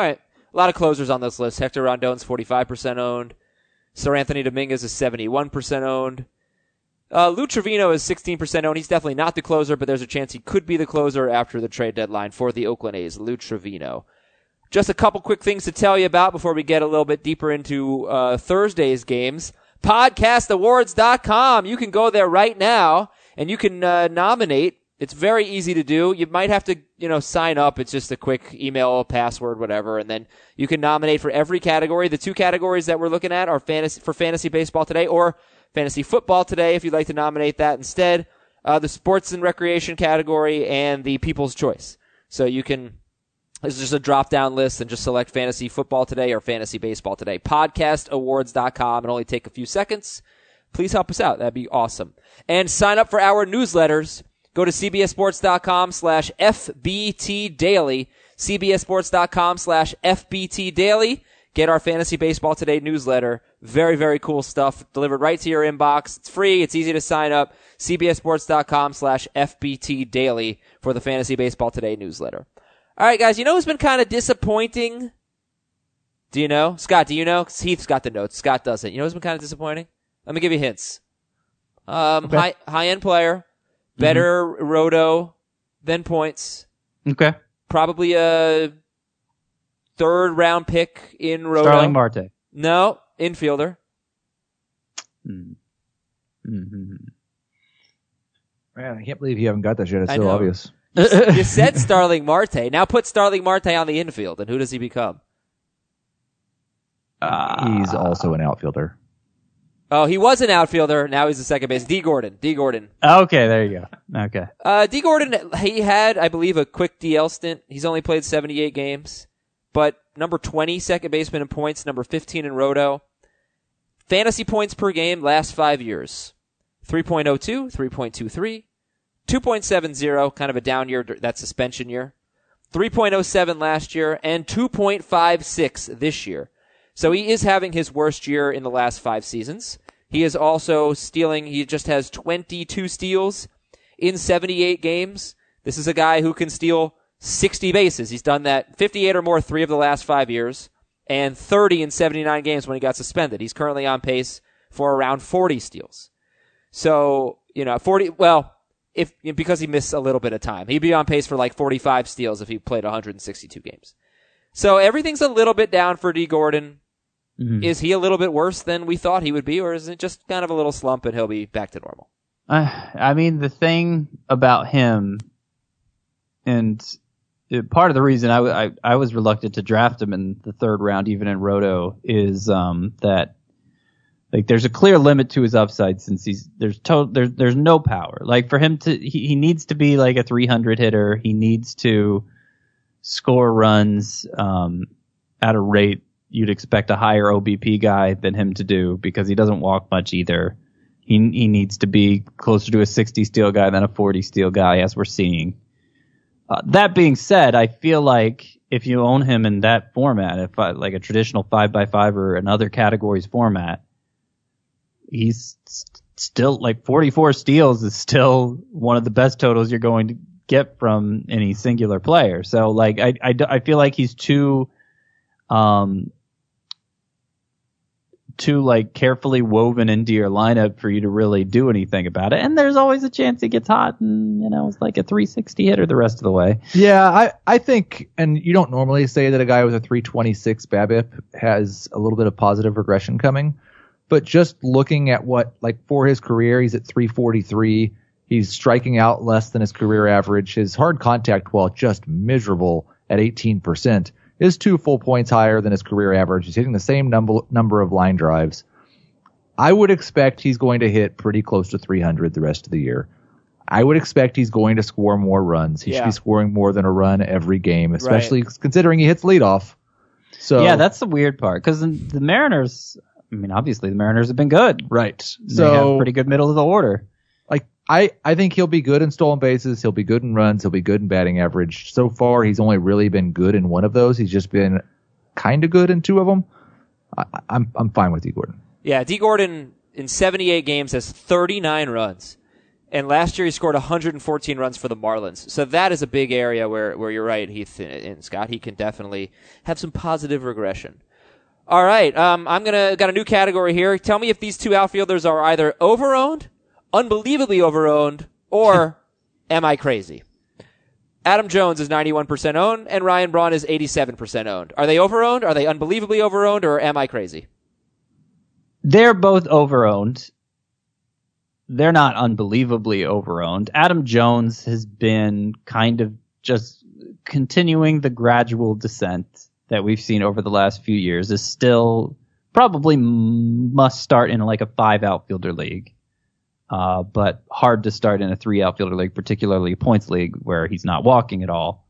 A lot of closers on this list. Hector Rondon's 45% owned. Sir Anthony Dominguez is 71% owned. Lou Trevino is 16% owned. He's definitely not the closer, but there's a chance he could be the closer after the trade deadline for the Oakland A's. Lou Trevino. Just a couple quick things to tell you about before we get a little bit deeper into Thursday's games. Podcastawards.com. You can go there right now and you can nominate. It's very easy to do. You might have to, sign up. It's just a quick email, password, whatever, and then you can nominate for every category. The two categories that we're looking at are fantasy baseball today or fantasy football today, if you'd like to nominate that instead. The sports and recreation category and the people's choice. So you can. This is just a drop-down list and just select fantasy football today or fantasy baseball today. Podcastawards.com. It'll only take a few seconds. Please help us out. That'd be awesome. And sign up for our newsletters. Go to cbssports.com/FBTdaily. cbssports.com/FBTdaily. Get our Fantasy Baseball Today newsletter. Very, very cool stuff delivered right to your inbox. It's free. It's easy to sign up. cbssports.com/FBTdaily for the Fantasy Baseball Today newsletter. All right, guys, who's been kind of disappointing? Do you know? Scott, do you know? 'Cause Heath's got the notes. Scott doesn't. You know who's been kind of disappointing? Let me give you hints. Okay. High-end player, better roto than points. Okay. Probably a third-round pick in roto. Starling Marte. No, infielder. Man, I can't believe you haven't got that yet. It's I so know. obvious. You said Starling Marte. Now put Starling Marte on the infield, and who does he become? He's also an outfielder. Oh, he was an outfielder. Now he's a second base. D. Gordon. Okay, there you go. Okay. D. Gordon, he had, I believe, a quick DL stint. He's only played 78 games. But number 20 second baseman in points, number 15 in roto. Fantasy points per game last 5 years. 3.02, 3.23, 2.70, kind of a down year, that suspension year. 3.07 last year, and 2.56 this year. So he is having his worst year in the last 5 seasons. He is also stealing. He just has 22 steals in 78 games. This is a guy who can steal 60 bases. He's done that 58 or more 3 of the last 5 years, and 30 in 79 games when he got suspended. He's currently on pace for around 40 steals. So, 40, because he missed a little bit of time. He'd be on pace for like 45 steals if he played 162 games. So everything's a little bit down for D. Gordon. Mm-hmm. Is he a little bit worse than we thought he would be, or is it just kind of a little slump and he'll be back to normal? The thing about him, and part of the reason I was reluctant to draft him in the 3rd round, even in roto, is that there's a clear limit to his upside since there's no power. Like for him he needs to be like a 300 hitter. He needs to score runs at a rate you'd expect a higher OBP guy than him to do, because he doesn't walk much either. He needs to be closer to a 60 steal guy than a 40 steal guy, as we're seeing. That being said, I feel like if you own him in that format, like a traditional 5x5 or another categories format, he's still like 44 steals is still one of the best totals you're going to get from any singular player. So like I feel like he's too like carefully woven into your lineup for you to really do anything about it. And there's always a chance he gets hot and, it's like a 360 hitter the rest of the way. Yeah, I think, and you don't normally say that a guy with a 326 BABIP has a little bit of positive regression coming, but just looking at for his career, he's at 343. He's striking out less than his career average. His hard contact, while just miserable at 18%, is 2 full points higher than his career average. He's hitting the same number of line drives. I would expect he's going to hit pretty close to 300 the rest of the year. I would expect he's going to score more runs. He should be scoring more than a run every game, especially considering he hits leadoff. So yeah, that's the weird part, because the Mariners, obviously the Mariners have been good. Right. They have pretty good middle of the order. I think he'll be good in stolen bases. He'll be good in runs. He'll be good in batting average. So far, he's only really been good in one of those. He's just been kind of good in 2 of them. I'm fine with D. Gordon. Yeah, D. Gordon in 78 games has 39 runs. And last year he scored 114 runs for the Marlins. So that is a big area where you're right, Heath and Scott. He can definitely have some positive regression. All right, got a new category here. Tell me if these two outfielders are either overowned, unbelievably overowned, or am I crazy? Adam Jones is 91% owned, and Ryan Braun is 87% owned. Are they overowned? Are they unbelievably overowned, or am I crazy? They're both overowned. They're not unbelievably overowned. Adam Jones has been kind of just continuing the gradual descent that we've seen over the last few years. Is still probably must start in like a 5 outfielder league. But hard to start in a 3 outfielder league, particularly a points league where he's not walking at all.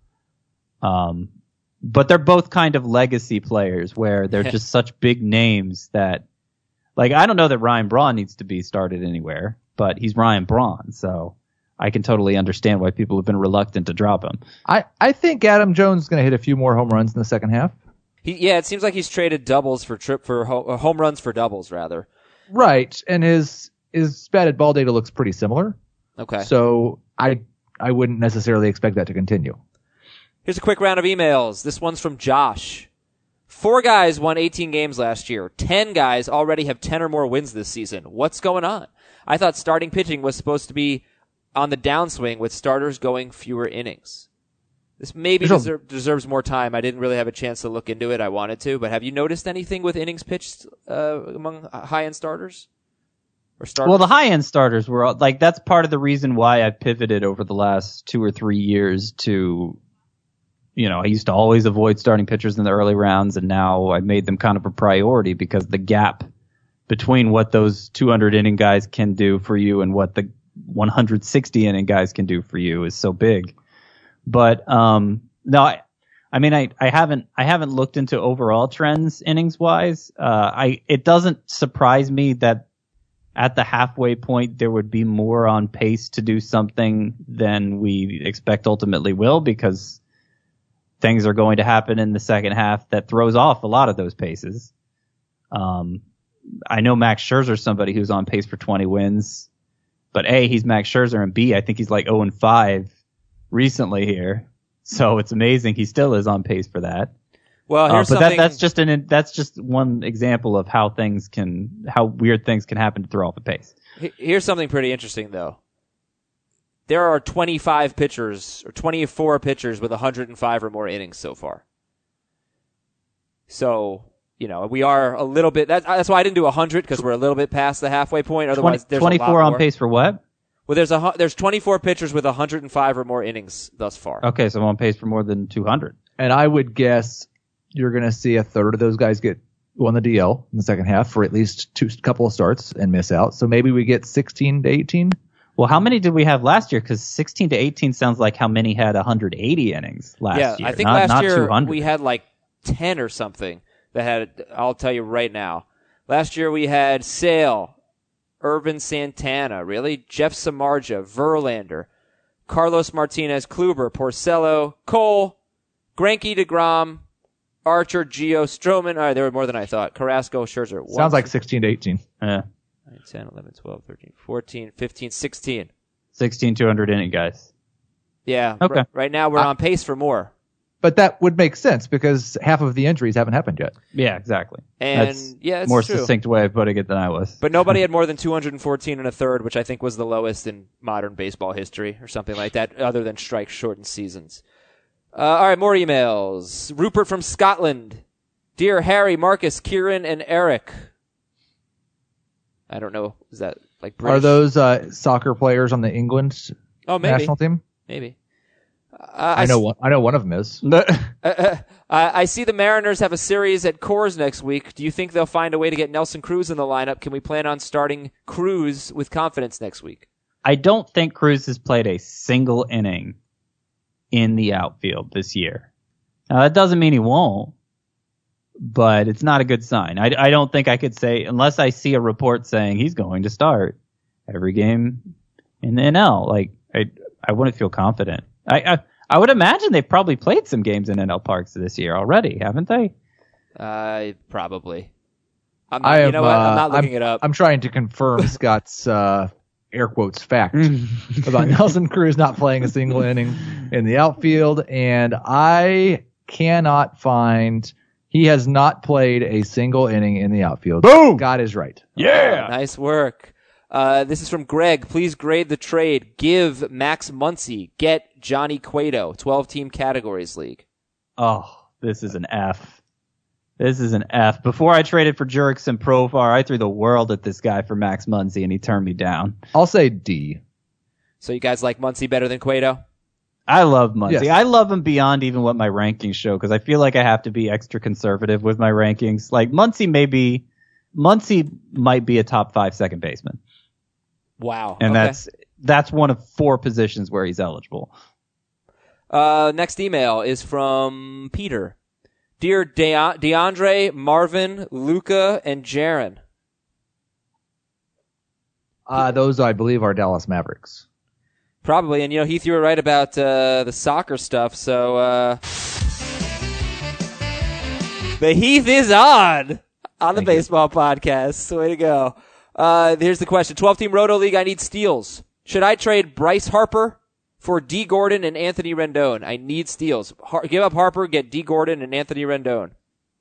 But they're both kind of legacy players where they're just such big names that, like, I don't know that Ryan Braun needs to be started anywhere, but he's Ryan Braun, so I can totally understand why people have been reluctant to drop him. I think Adam Jones is going to hit a few more home runs in the second half. It seems like he's traded doubles for home runs for doubles rather. Right, and his batted ball data looks pretty similar. Okay. So I wouldn't necessarily expect that to continue. Here's a quick round of emails. This one's from Josh. 4 guys won 18 games last year. 10 guys already have 10 or more wins this season. What's going on? I thought starting pitching was supposed to be on the downswing with starters going fewer innings. This maybe deserves more time. I didn't really have a chance to look into it. I wanted to, but have you noticed anything with innings pitched among high-end starters? Well, the high-end starters were like, that's part of the reason why I pivoted over the last 2 or 3 years to, I used to always avoid starting pitchers in the early rounds, and now I made them kind of a priority because the gap between what those 200 inning guys can do for you and what the 160 inning guys can do for you is so big. But no, I haven't looked into overall trends innings wise. It doesn't surprise me that at the halfway point there would be more on pace to do something than we expect ultimately will, because things are going to happen in the second half that throws off a lot of those paces. I know Max Scherzer is somebody who's on pace for 20 wins, but A, he's Max Scherzer, and B, I think he's like 0-5 recently here. So it's amazing he still is on pace for that. Well, here's but something. that's just one example of how weird things can happen to throw off the pace. Here's something pretty interesting though. There are 25 pitchers or 24 pitchers with 105 or more innings so far. So, we are a little bit, that's why I didn't do 100, because we're a little bit past the halfway point. Otherwise, there's 24 on pace for what? Well, there's 24 pitchers with 105 or more innings thus far. Okay, so I'm on pace for more than 200. And I would guess you're going to see a third of those guys go on the DL in the second half for at least couple of starts and miss out. So maybe we get 16 to 18. Well, how many did we have last year? Because 16 to 18 sounds like how many had 180 innings last year. Yeah, I think not last year 200. we had like 10 or something that had, I'll tell you right now. Last year we had Sale, Irvin Santana, really? Jeff Samardzija, Verlander, Carlos Martinez, Kluber, Porcello, Cole, Greinke, DeGrom, Archer, Gio, Stroman. All right, there were more than I thought. Carrasco, Scherzer. Sounds like 16 to 18. Yeah. 9, 10, 11, 12, 13, 14, 15, 16. 16 200 inning guys. Yeah. Okay. Right now we're on pace for more. But that would make sense because half of the injuries haven't happened yet. Yeah, exactly. And That's it's more true. succinct way of putting it than I was. But nobody had more than 214 and a third, which I think was the lowest in modern baseball history or something like that, other than strike-shortened seasons. All right, more emails. Rupert from Scotland. Dear Harry, Marcus, Kieran, and Eric. I don't know. Is that like British? Are those soccer players on the England national team? Maybe. I know one of them is. I see the Mariners have a series at Coors next week. Do you think they'll find a way to get Nelson Cruz in the lineup? Can we plan on starting Cruz with confidence next week? I don't think Cruz has played a single inning in the outfield this year. Now, that doesn't mean he won't, but it's not a good sign. I don't think I could say, unless I see a report saying he's going to start every game in the NL, like, I wouldn't feel confident. I would imagine they've probably played some games in NL Parks this year already, haven't they? Probably. I'm not looking it up. I'm trying to confirm Scott's air quotes fact about Nelson Cruz not playing a single inning in the outfield, and I cannot find he has not played a single inning in the outfield. Boom! God is right. Yeah. Nice work. This is from Greg. Please grade the trade. Give Max Muncy. Get Johnny Cueto. 12-team categories league. Oh, this is an F. This is an F. Before I traded for Jurickson Profar, I threw the world at this guy for Max Muncy, and he turned me down. I'll say D. So you guys like Muncy better than Cueto? I love Muncy. Yes. I love him beyond even what my rankings show, because I feel like I have to be extra conservative with my rankings. Like, Muncy might be a top 5 second baseman. Wow. And Okay. that's one of 4 positions where he's eligible. Next email is from Peter. Dear DeAndre, Marvin, Luca, and Jaron. Those, I believe, are Dallas Mavericks. Probably, and he threw it right about the soccer stuff, so the Heath is on the Thank you. baseball podcast. Way to go. Here's the question. 12-team Roto League, I need steals. Should I trade Bryce Harper for D. Gordon and Anthony Rendon? I need steals. Give up Harper, get D. Gordon and Anthony Rendon.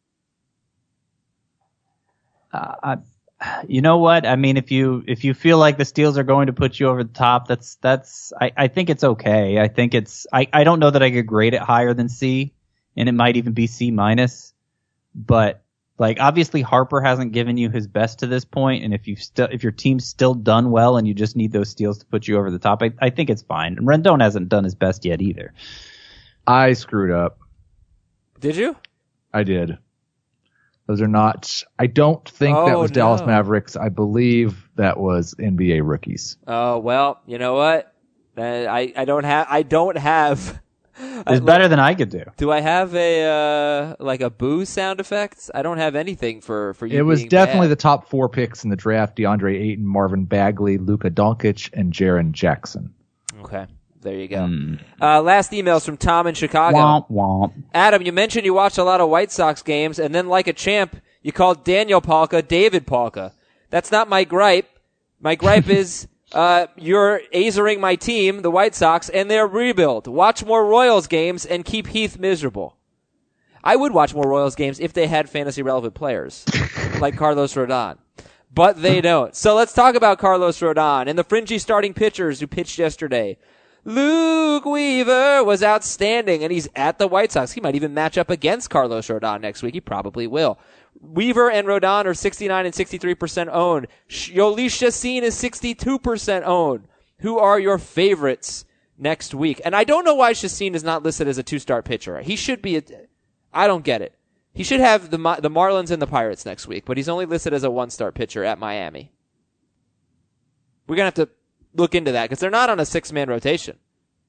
You know what? I mean, if you feel like the steals are going to put you over the top, I think it's okay. I think I don't know that I could grade it higher than C, and it might even be C minus. But like, obviously Harper hasn't given you his best to this point, and if your team's still done well and you just need those steals to put you over the top, I think it's fine. And Rendon hasn't done his best yet either. I screwed up. Did you? I did. Those are not. I don't think that was Dallas Mavericks. I believe that was NBA rookies. Oh, well, you know what? I don't have. It's better than I could do. Do I have a boo sound effect? I don't have anything for you. It was being definitely bad. the top 4 picks in the draft: DeAndre Ayton, Marvin Bagley, Luka Doncic, and Jaren Jackson. Okay, there you go. Last emails from Tom in Chicago. Womp womp. Adam, you mentioned you watched a lot of White Sox games, and then like a champ, you called Daniel Palka David Palka. That's not my gripe. My gripe is you're azering my team, the White Sox, and their rebuild. Watch more Royals games and keep Heath miserable. I would watch more Royals games if they had fantasy relevant players, like Carlos Rodon. But they don't. So let's talk about Carlos Rodon and the fringy starting pitchers who pitched yesterday. Luke Weaver was outstanding, and he's at the White Sox. He might even match up against Carlos Rodon next week. He probably will. Weaver and Rodon are 69 and 63% owned. Yoelish Chacin is 62% owned. Who are your favorites next week? And I don't know why Chacin is not listed as a 2-star pitcher. He should be I don't get it. He should have the Marlins and the Pirates next week, but he's only listed as a 1-star pitcher at Miami. We're going to have to look into that because they're not on a 6-man rotation.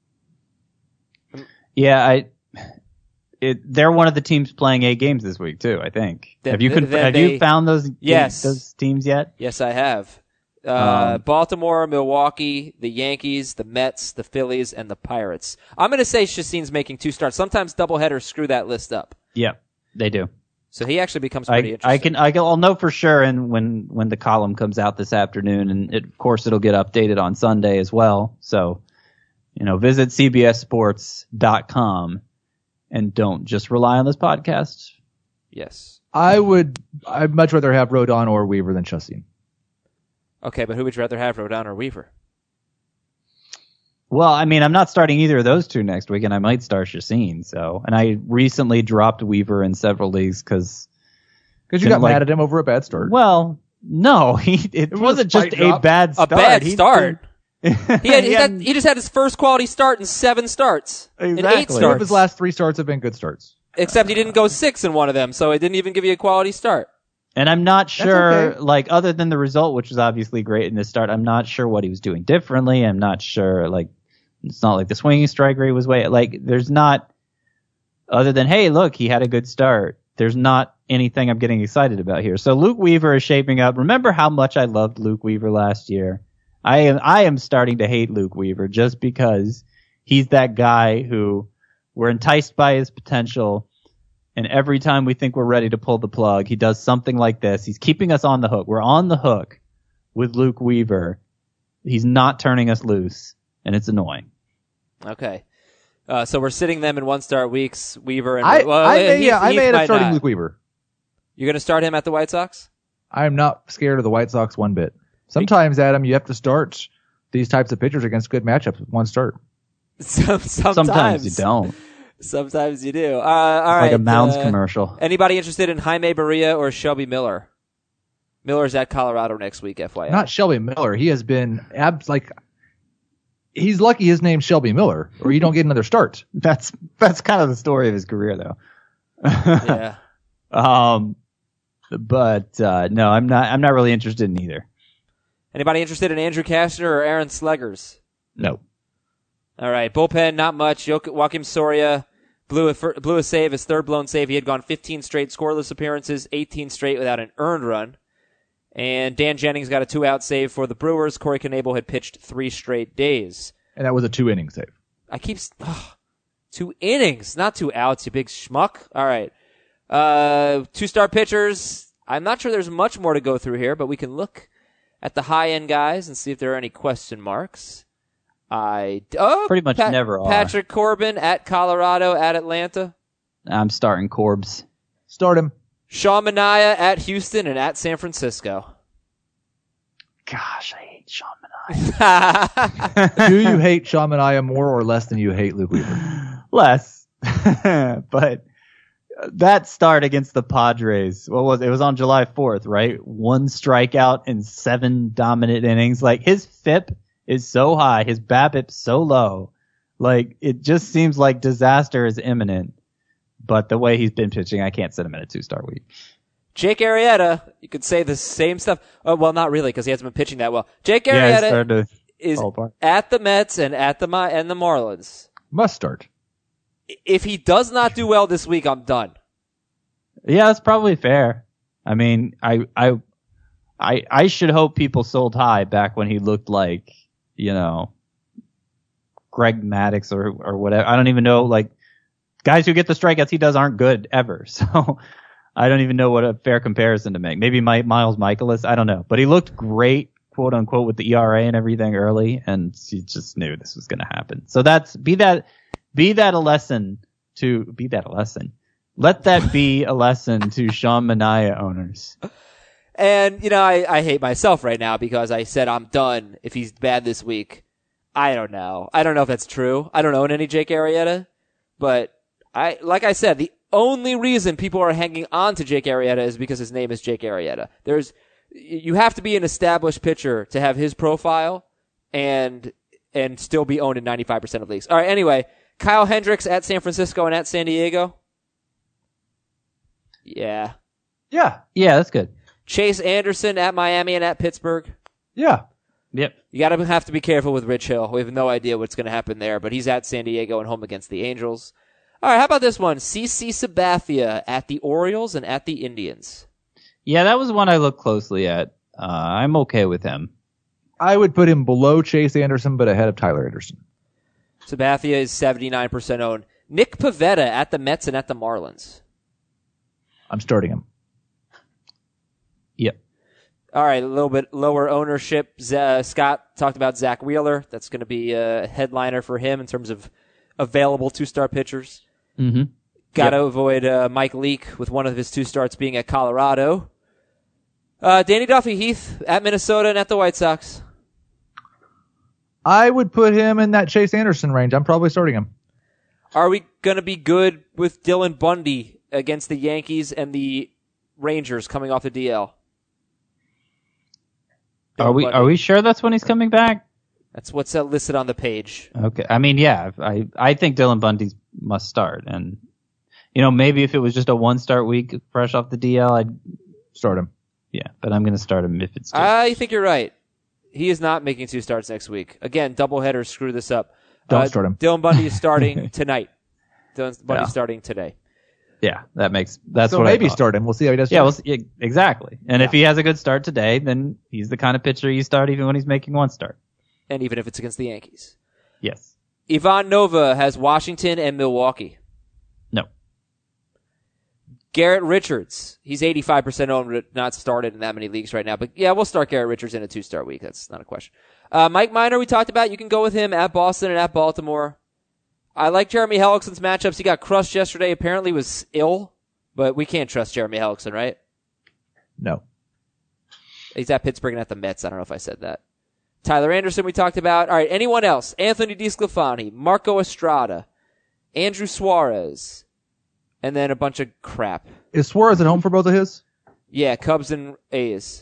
Yeah, they're one of the teams playing 8 games this week too, I think. Have you found those teams yet? Yes, I have. Baltimore, Milwaukee, the Yankees, the Mets, the Phillies, and the Pirates. I'm going to say Chacin's making 2 starts. Sometimes doubleheaders screw that list up. Yeah, they do. So he actually becomes pretty interesting. I'll know for sure, and when the column comes out this afternoon, and of course it'll get updated on Sunday as well. So, visit cbssports.com and don't just rely on this podcast. Yes. I'd much rather have Rodon or Weaver than Chacin. Okay, but who would you rather have, Rodon or Weaver? Well, I mean, I'm not starting either of those 2 next week, and I might start Chacin. So, and I recently dropped Weaver in several leagues because you got mad at him over a bad start. Well, no, it wasn't just a bad start. A bad start. He just had his first quality start in 7 starts. Exactly. In 8 Two of starts. his last 3 starts have been good starts. Except he didn't go 6 in one of them, so it didn't even give you a quality start. And I'm not sure, okay. Other than the result, which was obviously great in this start, I'm not sure what he was doing differently. I'm not sure, it's not like the swinging strike rate was there's not, other than, hey, look, he had a good start. There's not anything I'm getting excited about here. So Luke Weaver is shaping up. Remember how much I loved Luke Weaver last year? I am starting to hate Luke Weaver just because he's that guy who we're enticed by his potential. And every time we think we're ready to pull the plug, he does something like this. He's keeping us on the hook. We're on the hook with Luke Weaver. He's not turning us loose, and it's annoying. Okay. So we're sitting them in 1-start weeks. Weaver and I may Heath end up might starting not. Luke Weaver. You're going to start him at the White Sox? I am not scared of the White Sox one bit. Sometimes, Adam, you have to start these types of pitchers against good matchups with one start. Sometimes you don't. Sometimes you do. All right. Like a Mounds commercial. Anybody interested in Jaime Barria or Shelby Miller? Miller's at Colorado next week, FYI. Not Shelby Miller. He has been he's lucky his name's Shelby Miller, or you don't get another start. That's kind of the story of his career, though. Yeah. But no, I'm not really interested in either. Anybody interested in Andrew Kastner or Aaron Sleggers? No. All right, bullpen, not much. Joakim Soria blew a save, his third blown save. He had gone 15 straight scoreless appearances, 18 straight without an earned run. And Dan Jennings got a 2-out save for the Brewers. Corey Knebel had pitched 3 straight days. And that was a 2-inning save. 2 innings, not 2 outs, you big schmuck. All right. 2-star pitchers. I'm not sure there's much more to go through here, but we can look at the high-end guys and see if there are any question marks. Pretty much never are. Patrick Corbin at Colorado, at Atlanta. I'm starting Corbs. Start him. Sean Manaea at Houston and at San Francisco. Gosh, I hate Sean Manaea. Do you hate Sean Manaea more or less than you hate Luke Weaver? Less. But that start against the Padres, it was on July 4th, right? 1 strikeout in 7 dominant innings. Like, his FIP is so high, his BABIP so low. Like, it just seems like disaster is imminent. But the way he's been pitching, I can't set him in a 2-star week. Jake Arrieta, you could say the same stuff. Oh, well, not really, because he hasn't been pitching that well. Jake Arrieta is at the Mets and at the Marlins. Must start. If he does not do well this week, I'm done. Yeah, that's probably fair. I mean, I should hope people sold high back when he looked like, Greg Maddux or whatever. I don't even know, like, guys who get the strikeouts he does aren't good ever. So I don't even know what a fair comparison to make. Maybe Miles Michaelis. I don't know. But he looked great, quote unquote, with the ERA and everything early. And you just knew this was going to happen. So be that a lesson. Let that be a lesson to Sean Manaea owners. And, I hate myself right now because I said I'm done if he's bad this week. I don't know. I don't know if that's true. I don't own any Jake Arrieta. But like I said, the only reason people are hanging on to Jake Arrieta is because his name is Jake Arrieta. You have to be an established pitcher to have his profile and still be owned in 95% of leagues. All right, anyway, Kyle Hendricks at San Francisco and at San Diego. Yeah. Yeah. Yeah, that's good. Chase Anderson at Miami and at Pittsburgh. Yeah. Yep. You have to be careful with Rich Hill. We have no idea what's going to happen there, but he's at San Diego and home against the Angels. All right, how about this one? CC Sabathia at the Orioles and at the Indians. Yeah, that was one I looked closely at. I'm okay with him. I would put him below Chase Anderson, but ahead of Tyler Anderson. Sabathia is 79% owned. Nick Pivetta at the Mets and at the Marlins. I'm starting him. Yep. All right, a little bit lower ownership. Scott talked about Zach Wheeler. That's going to be a headliner for him in terms of available 2-star pitchers. Mm-hmm. Got to avoid Mike Leake with one of his 2 starts being at Colorado. Danny Duffy, Heath at Minnesota and at the White Sox. I would put him in that Chase Anderson range. I'm probably starting him. Are we going to be good with Dylan Bundy against the Yankees and the Rangers coming off the DL? Are we sure that's when he's coming back? That's what's listed on the page. Okay. I mean, yeah, I think Dylan Bundy must start. And, maybe if it was just a 1-start week fresh off the DL, I'd start him. Yeah, but I'm going to start him if it's good. I think you're right. He is not making 2 starts next week. Again, doubleheaders screw this up. Don't start him. Dylan Bundy is starting tonight. Dylan Bundy's starting today. Yeah, that's so what maybe I thought. start him. We'll see how he does. Yeah, exactly. And if he has a good start today, then he's the kind of pitcher you start even when he's making 1 start. And even if it's against the Yankees. Yes. Ivan Nova has Washington and Milwaukee. No. Garrett Richards. He's 85% owned, but not started in that many leagues right now. But yeah, we'll start Garrett Richards in a 2-start week. That's not a question. Mike Minor, we talked about. You can go with him at Boston and at Baltimore. I like Jeremy Hellickson's matchups. He got crushed yesterday. Apparently was ill, but we can't trust Jeremy Hellickson, right? No. He's at Pittsburgh and at the Mets. I don't know if I said that. Tyler Anderson, we talked about. All right, anyone else? Anthony DeSclafani, Marco Estrada, Andrew Suarez, and then a bunch of crap. Is Suarez at home for both of his? Yeah, Cubs and A's.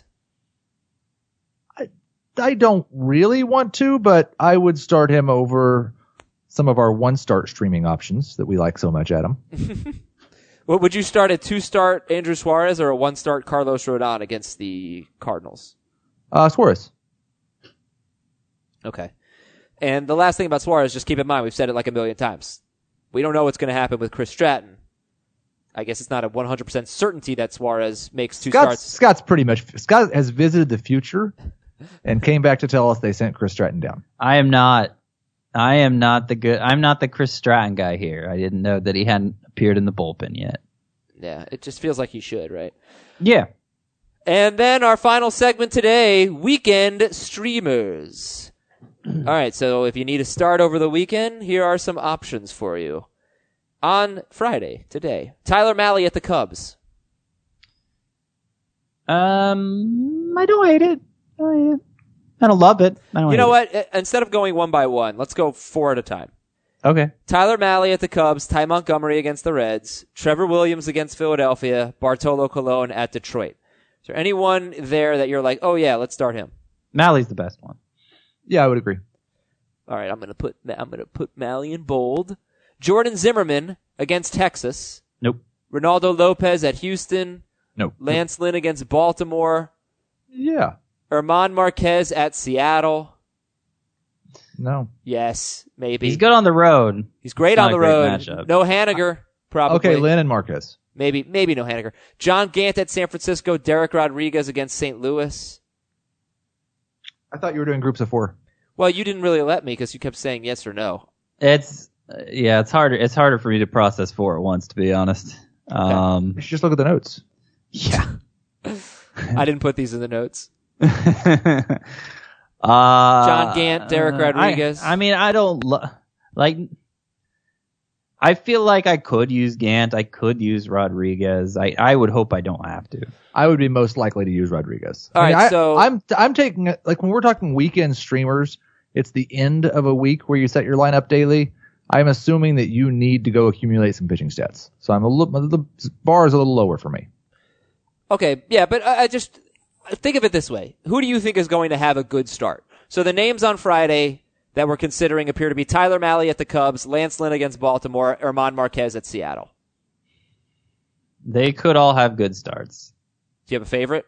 I don't really want to, but I would start him over some of our 1-start streaming options that we like so much, Adam. Well, would you start a 2-start Andrew Suarez or a 1-start Carlos Rodon against the Cardinals? Suarez. Okay. And the last thing about Suarez, just keep in mind, we've said it like a million times. We don't know what's going to happen with Chris Stratton. I guess it's not a 100% certainty that Suarez makes 2 starts. Scott has visited the future and came back to tell us they sent Chris Stratton down. I'm not the Chris Stratton guy here. I didn't know that he hadn't appeared in the bullpen yet. Yeah, it just feels like he should, right? Yeah. And then our final segment today, weekend streamers. All right, so if you need a start over the weekend, here are some options for you. On Friday, today, Tyler Mahle at the Cubs. I don't hate it. I don't love it. I don't You know hate what? Instead of going one by one, let's go 4 at a time. it. Okay. Tyler Mahle at the Cubs, Ty Montgomery against the Reds, Trevor Williams against Philadelphia, Bartolo Colon at Detroit. Is there anyone there that you're like, oh yeah, let's start him? Mahle's the best one. Yeah, I would agree. All right, I'm gonna put Mahle in bold. Jordan Zimmerman against Texas. Nope. Ronaldo Lopez at Houston. No. Lance Lynn against Baltimore. Yeah. Herman Marquez at Seattle. No. Yes, maybe. He's good on the road. He's great Not on a the great road. matchup. No Haniger, probably. Okay, Lynn and Marquez. Maybe no Haniger. John Gant at San Francisco. Derek Rodriguez against St. Louis. I thought you were doing groups of 4. Well, you didn't really let me because you kept saying yes or no. It's harder. It's harder for me to process 4 at once, to be honest. You should just look at the notes. Yeah. I didn't put these in the notes. John John Gant, Derek Rodriguez. I mean, I don't like. I feel like I could use Gant. I could use Rodriguez. I would hope I don't have to. I would be most likely to use Rodriguez. All right, so I'm taking, like, when we're talking weekend streamers, it's the end of a week where you set your lineup daily. I'm assuming that you need to go accumulate some pitching stats. So the bar is a little lower for me. Okay, yeah, but I just think of it this way. Who do you think is going to have a good start? So the names on Friday that we're considering appear to be Tyler Mahle at the Cubs, Lance Lynn against Baltimore, Herman Marquez at Seattle. They could all have good starts. Do you have a favorite?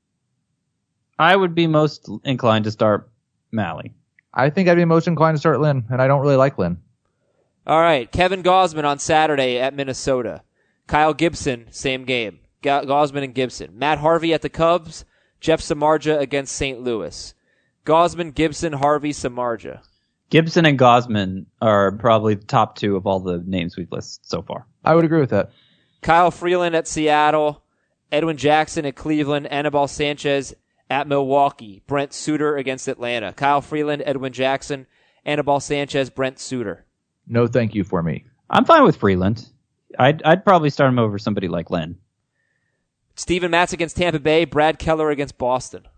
I would be most inclined to start Mahle. I think I'd be most inclined to start Lynn, and I don't really like Lynn. All right, Kevin Gausman on Saturday at Minnesota. Kyle Gibson, same game. Gausman and Gibson. Matt Harvey at the Cubs. Jeff Samardzija against St. Louis. Gausman, Gibson, Harvey, Samardzija. Gibson and Gausman are probably the top 2 of all the names we've listed so far. I would agree with that. Kyle Freeland at Seattle. Edwin Jackson at Cleveland. Anibal Sanchez at Milwaukee. Brent Suter against Atlanta. Kyle Freeland, Edwin Jackson, Anibal Sanchez, Brent Suter. No thank you for me. I'm fine with Freeland. I'd probably start him over somebody like Lynn. Steven Matz against Tampa Bay. Brad Keller against Boston.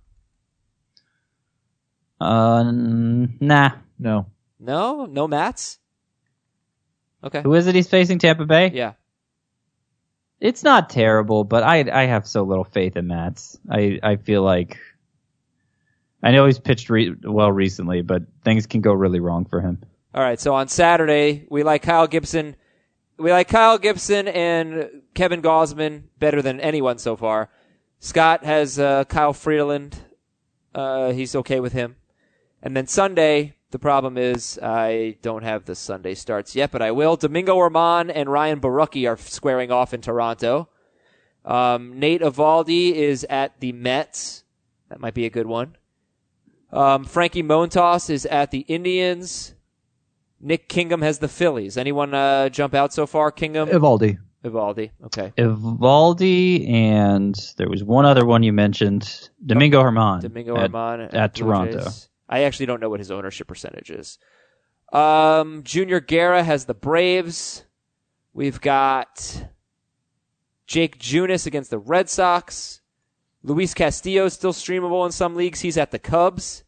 Nah. No. No Matz? Okay. Who is it he's facing, Tampa Bay? Yeah. It's not terrible, but I have so little faith in Matz. I feel like... I know he's pitched well recently, but things can go really wrong for him. All right, so on Saturday, we like Kyle Gibson. We like Kyle Gibson and Kevin Gausman better than anyone so far. Scott has Kyle Freeland. He's okay with him. And then Sunday, the problem is I don't have the Sunday starts yet, but I will. Domingo Germán and Ryan Borucki are squaring off in Toronto. Nate Eovaldi is at the Mets. That might be a good one. Frankie Montas is at the Indians. Nick Kingham has the Phillies. Anyone jump out so far? Kingham? Evaldi. Evaldi. Okay. Evaldi, and there was one other one you mentioned, Domingo Germán. Domingo Germán at Blue Toronto. Jays. I actually don't know what his ownership percentage is. Junior Guerra has the Braves. We've got Jake Junis against the Red Sox. Luis Castillo is still streamable in some leagues. He's at the Cubs.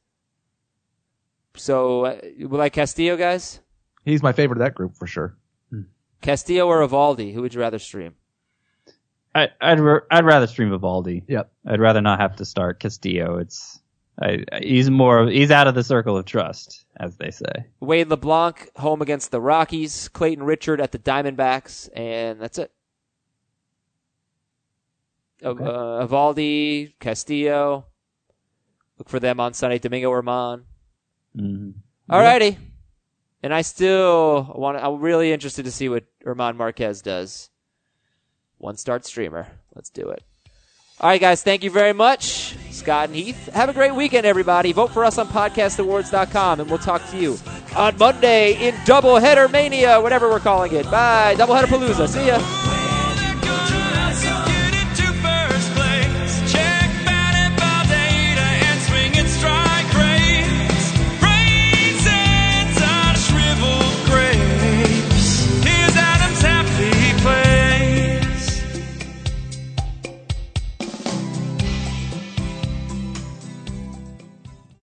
So, you like Castillo, guys? He's my favorite of that group for sure. Castillo or Evaldi? Who would you rather stream? I'd rather stream Evaldi. Yep. I'd rather not have to start Castillo. He's out of the circle of trust, as they say. Wade LeBlanc home against the Rockies. Clayton Richard at the Diamondbacks, and that's it. Okay. Evaldi, Castillo. Look for them on Sunday. Domingo Germán. Mm-hmm. Alrighty. And I'm really interested to see what Germán Marquez does. One start streamer. Let's do it. All right, guys. Thank you very much. Scott and Heath. Have a great weekend, everybody. Vote for us on podcastawards.com, and we'll talk to you on Monday in Doubleheader Mania, whatever we're calling it. Bye. Doubleheader Palooza. See ya.